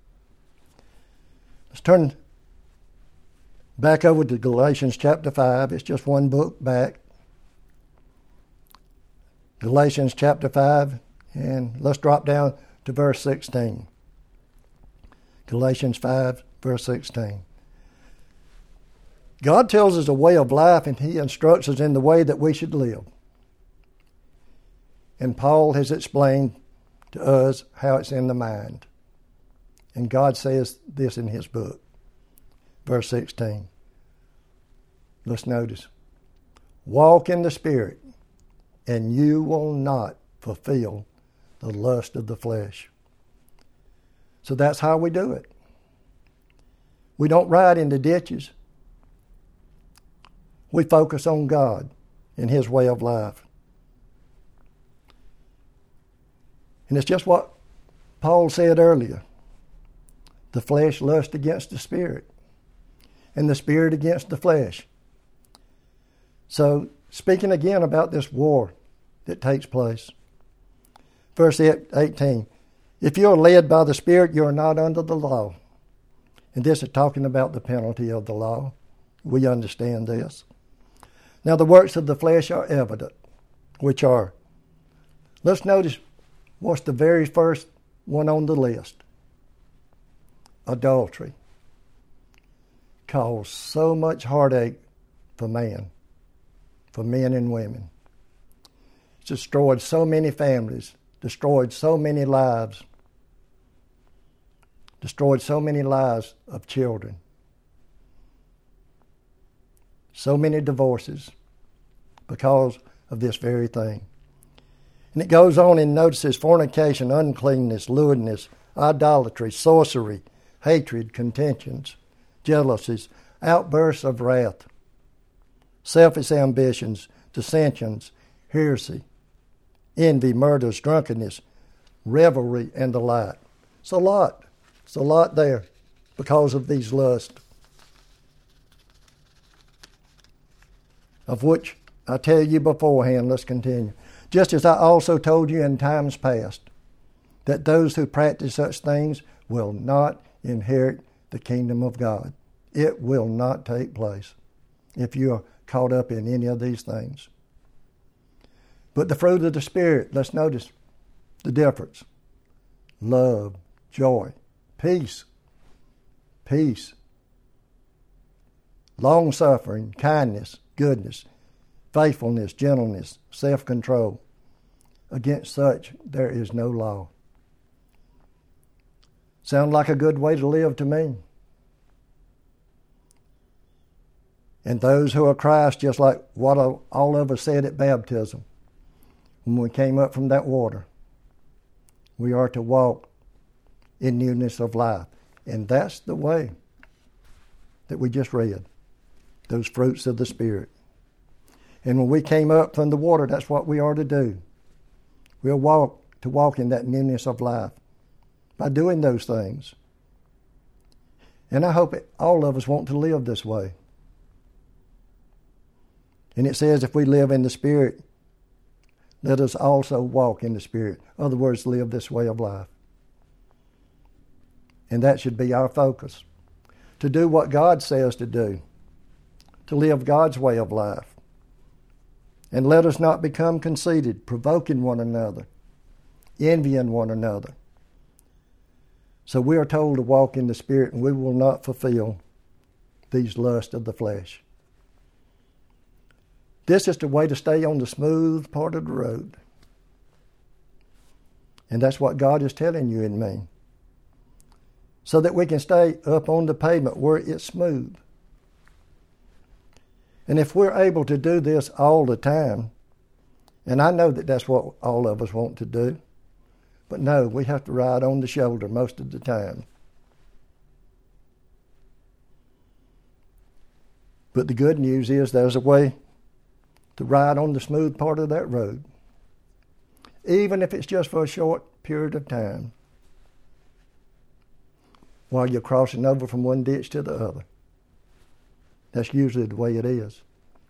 Let's turn back over to Galatians chapter 5. It's just one book back. Galatians chapter 5, and let's drop down to verse 16. Galatians 5, verse 16. God tells us a way of life, and he instructs us in the way that we should live. And Paul has explained to us how it's in the mind. And God says this in his book. Verse 16. Let's notice. Walk in the Spirit, and you will not fulfill the lust of the flesh. So that's how we do it. We don't ride into ditches. We focus on God and his way of life. And it's just what Paul said earlier. The flesh lusts against the Spirit, and the Spirit against the flesh. So, speaking again about this war that takes place. Verse 18. If you are led by the Spirit, you are not under the law. And this is talking about the penalty of the law. We understand this. Now the works of the flesh are evident, which are, let's notice what's the very first one on the list. Adultery. Causes so much heartache for men and women. It's destroyed so many families, destroyed so many lives, destroyed so many lives of children. So many divorces because of this very thing. And it goes on and notices fornication, uncleanness, lewdness, idolatry, sorcery, hatred, contentions, jealousies, outbursts of wrath, selfish ambitions, dissensions, heresy, envy, murders, drunkenness, revelry, and the like. It's a lot. It's a lot there because of these lusts, of which I tell you beforehand. Let's continue. Just as I also told you in times past, that those who practice such things will not inherit the kingdom of God. It will not take place if you are caught up in any of these things. But the fruit of the Spirit, let's notice the difference. Love, joy, peace, long-suffering, kindness, goodness, faithfulness, gentleness, self-control. Against such there is no law. Sound like a good way to live to me. And those who are Christ, just like what all of us said at baptism, when we came up from that water, we are to walk in newness of life. And that's the way that we just read, those fruits of the Spirit. And when we came up from the water, that's what we are to do. We'll walk in that newness of life by doing those things. And I hope all of us want to live this way. And it says if we live in the Spirit, let us also walk in the Spirit. In other words, live this way of life. And that should be our focus. To do what God says to do. To live God's way of life. And let us not become conceited, provoking one another, envying one another. So we are told to walk in the Spirit, and we will not fulfill these lusts of the flesh. This is the way to stay on the smooth part of the road. And that's what God is telling you and me. So that we can stay up on the pavement where it's smooth. And if we're able to do this all the time, and I know that that's what all of us want to do, but no, we have to ride on the shoulder most of the time. But the good news is there's a way to ride on the smooth part of that road, even if it's just for a short period of time, while you're crossing over from one ditch to the other. That's usually the way it is.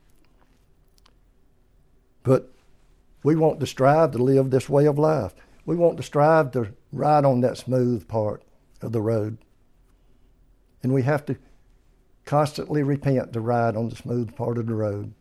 But we want to strive to live this way of life. We want to strive to ride on that smooth part of the road. And we have to constantly repent to ride on the smooth part of the road.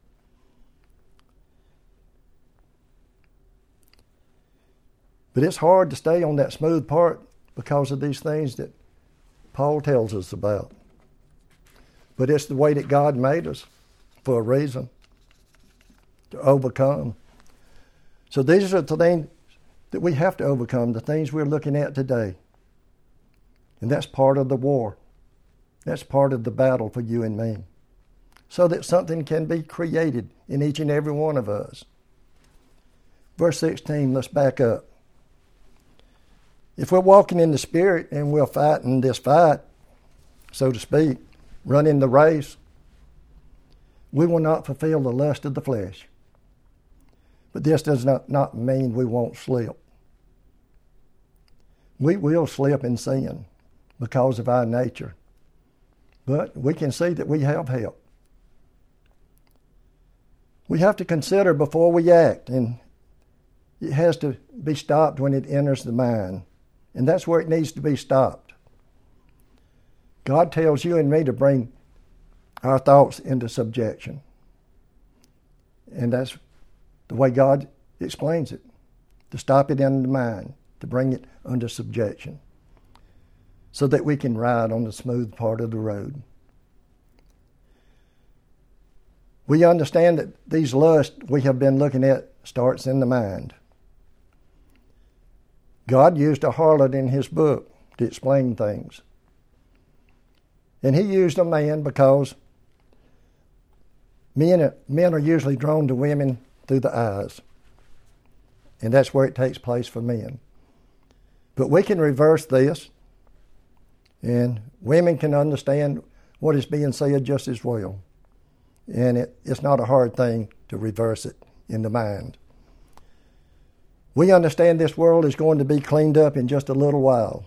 But it's hard to stay on that smooth part because of these things that Paul tells us about. But it's the way that God made us for a reason, to overcome. So these are the things that we have to overcome, the things we're looking at today. And that's part of the war. That's part of the battle for you and me. So that something can be created in each and every one of us. Verse 16, let's back up. If we're walking in the Spirit and we're fighting this fight, so to speak, running the race, we will not fulfill the lust of the flesh. But this does not mean we won't slip. We will slip in sin because of our nature. But we can see that we have help. We have to consider before we act, and it has to be stopped when it enters the mind. And that's where it needs to be stopped. God tells you and me to bring our thoughts into subjection. And that's the way God explains it. To stop it in the mind, to bring it under subjection. So that we can ride on the smooth part of the road. We understand that these lusts we have been looking at starts in the mind. God used a harlot in his book to explain things. And he used a man because men are usually drawn to women through the eyes. And that's where it takes place for men. But we can reverse this, and women can understand what is being said just as well. And it's not a hard thing to reverse it in the mind. We understand this world is going to be cleaned up in just a little while.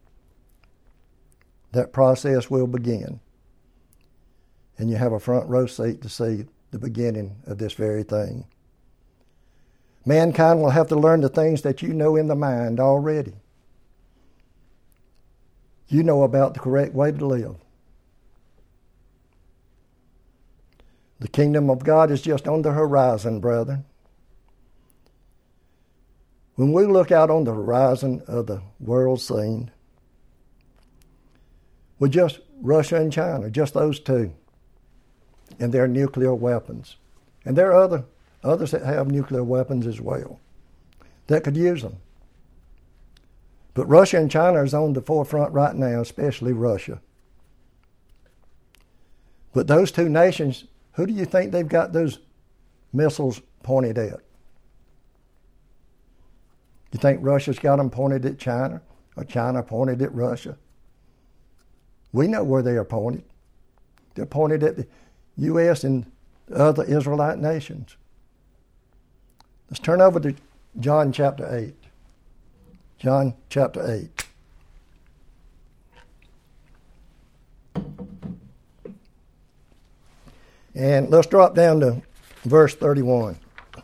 That process will begin. And you have a front row seat to see the beginning of this very thing. Mankind will have to learn the things that you know in the mind already. You know about the correct way to live. The kingdom of God is just on the horizon, brethren. When we look out on the horizon of the world scene, with just Russia and China, just those two, and their nuclear weapons. And there are others that have nuclear weapons as well that could use them. But Russia and China is on the forefront right now, especially Russia. But those two nations, who do you think they've got those missiles pointed at? You think Russia's got them pointed at China, or China pointed at Russia? We know where they are pointed. They're pointed at the U.S. and other Israelite nations. Let's turn over to John chapter 8. John chapter 8. And let's drop down to verse 31.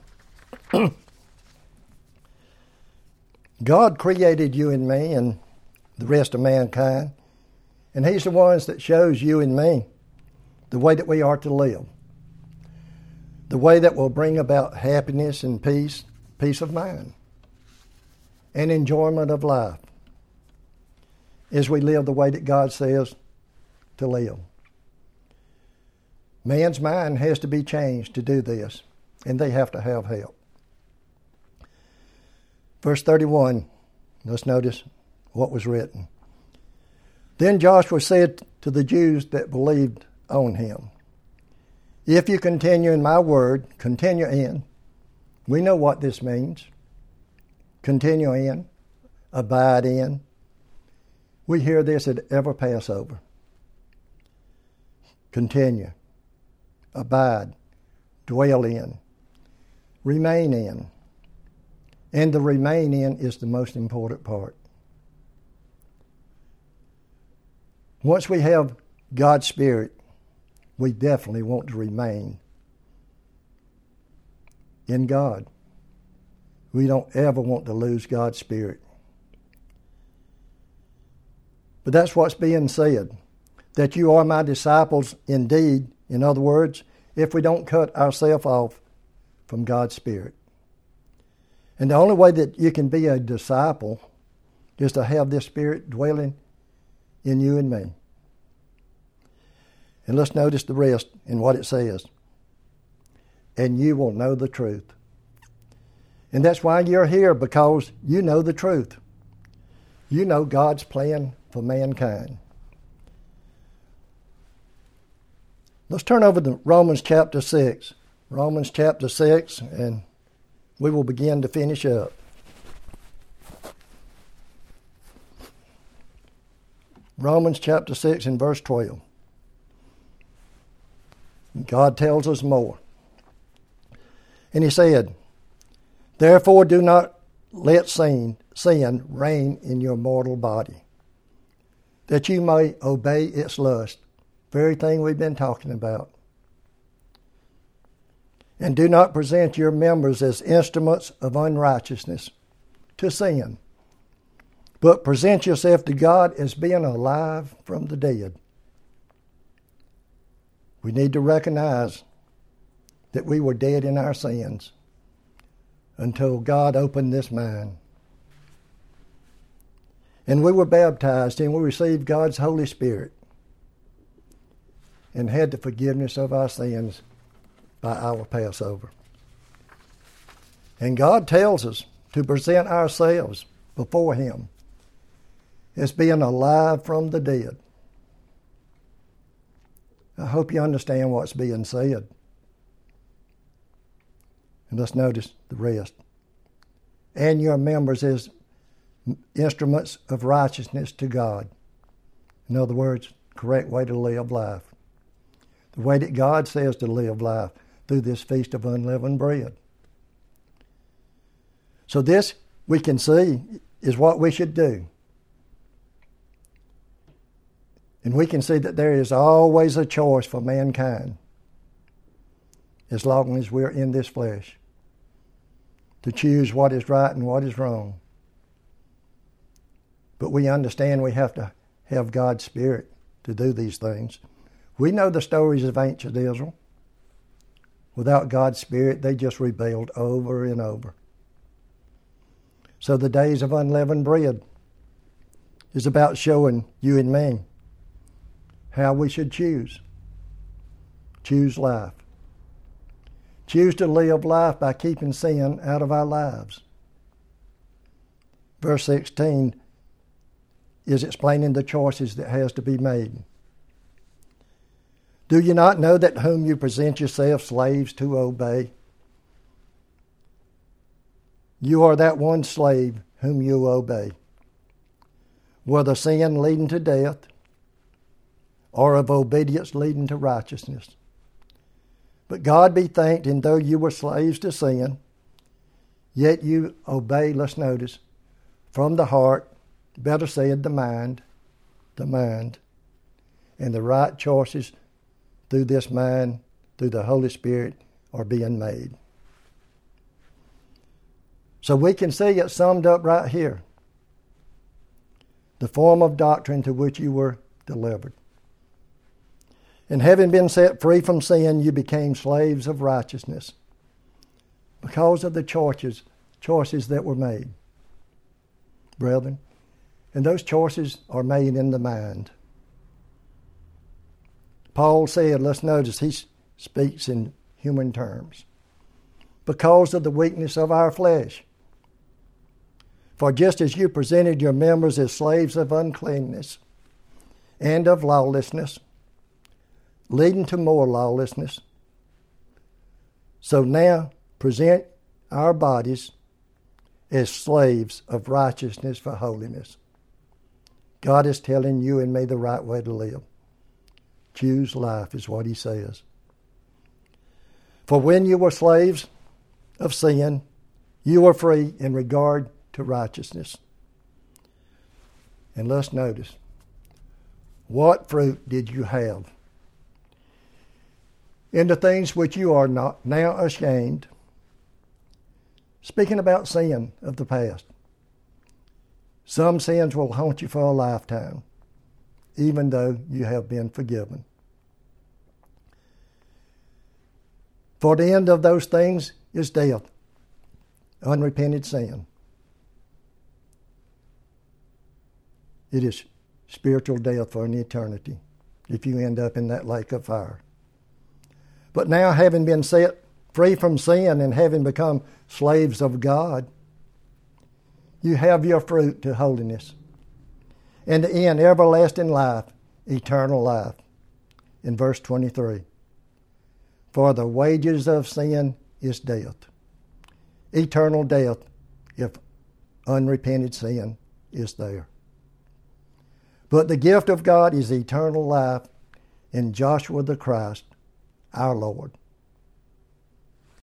God created you and me and the rest of mankind, and He's the one that shows you and me the way that we are to live, the way that will bring about happiness and peace of mind, and enjoyment of life as we live the way that God says to live. Man's mind has to be changed to do this, and they have to have help. Verse 31, let's notice what was written. Then Joshua said to the Jews that believed on him, if you continue in my word, continue in. We know what this means. Continue in, abide in. We hear this at every Passover. Continue, abide, dwell in, remain in. And the remain in is the most important part. Once we have God's Spirit, we definitely want to remain in God. We don't ever want to lose God's Spirit. But that's what's being said, that you are my disciples indeed. In other words, if we don't cut ourselves off from God's Spirit. And the only way that you can be a disciple is to have this Spirit dwelling in you and me. And let's notice the rest in what it says. And you will know the truth. And that's why you're here, because you know the truth. You know God's plan for mankind. Let's turn over to Romans chapter 6. Romans chapter 6, and we will begin to finish up. Romans chapter 6 and verse 12. God tells us more. And He said, therefore do not let sin reign in your mortal body, that you may obey its lust. Very thing we've been talking about. And do not present your members as instruments of unrighteousness to sin, but present yourself to God as being alive from the dead. We need to recognize that we were dead in our sins until God opened this mind. And we were baptized and we received God's Holy Spirit and had the forgiveness of our sins by our Passover. And God tells us to present ourselves before Him as being alive from the dead. I hope you understand what's being said. And let's notice the rest. And your members as instruments of righteousness to God. In other words, correct way to live life. The way that God says to live life through this Feast of Unleavened Bread. So this, we can see, is what we should do. And we can see that there is always a choice for mankind, as long as we're in this flesh, to choose what is right and what is wrong. But we understand we have to have God's Spirit to do these things. We know the stories of ancient Israel. Without God's Spirit, they just rebelled over and over. So the days of unleavened bread is about showing you and me how we should choose. Choose life. Choose to live life by keeping sin out of our lives. Verse 16 is explaining the choices that has to be made. Do you not know that whom you present yourselves slaves to obey? You are that one slave whom you obey, whether sin leading to death or of obedience leading to righteousness. But God be thanked, and though you were slaves to sin, yet you obey, let's notice, from the heart, better said the mind, and the right choices through this mind, through the Holy Spirit, are being made. So we can see it summed up right here. The form of doctrine to which you were delivered. And having been set free from sin, you became slaves of righteousness because of the choices that were made, brethren. And those choices are made in the mind. Paul said, let's notice, he speaks in human terms. Because of the weakness of our flesh. For just as you presented your members as slaves of uncleanness and of lawlessness, leading to more lawlessness, so now present our bodies as slaves of righteousness for holiness. God is telling you and me the right way to live. Choose life is what he says. For when you were slaves of sin, you were free in regard to righteousness. And let's notice, what fruit did you have? In the things which you are not now ashamed, speaking about sin of the past, some sins will haunt you for a lifetime, even though you have been forgiven. For the end of those things is death, unrepented sin. It is spiritual death for an eternity if you end up in that lake of fire. But now, having been set free from sin and having become slaves of God, you have your fruit to holiness. And the end, everlasting life, eternal life. In verse 23. For the wages of sin is death. Eternal death if unrepented sin is there. But the gift of God is eternal life in Joshua the Christ, our Lord.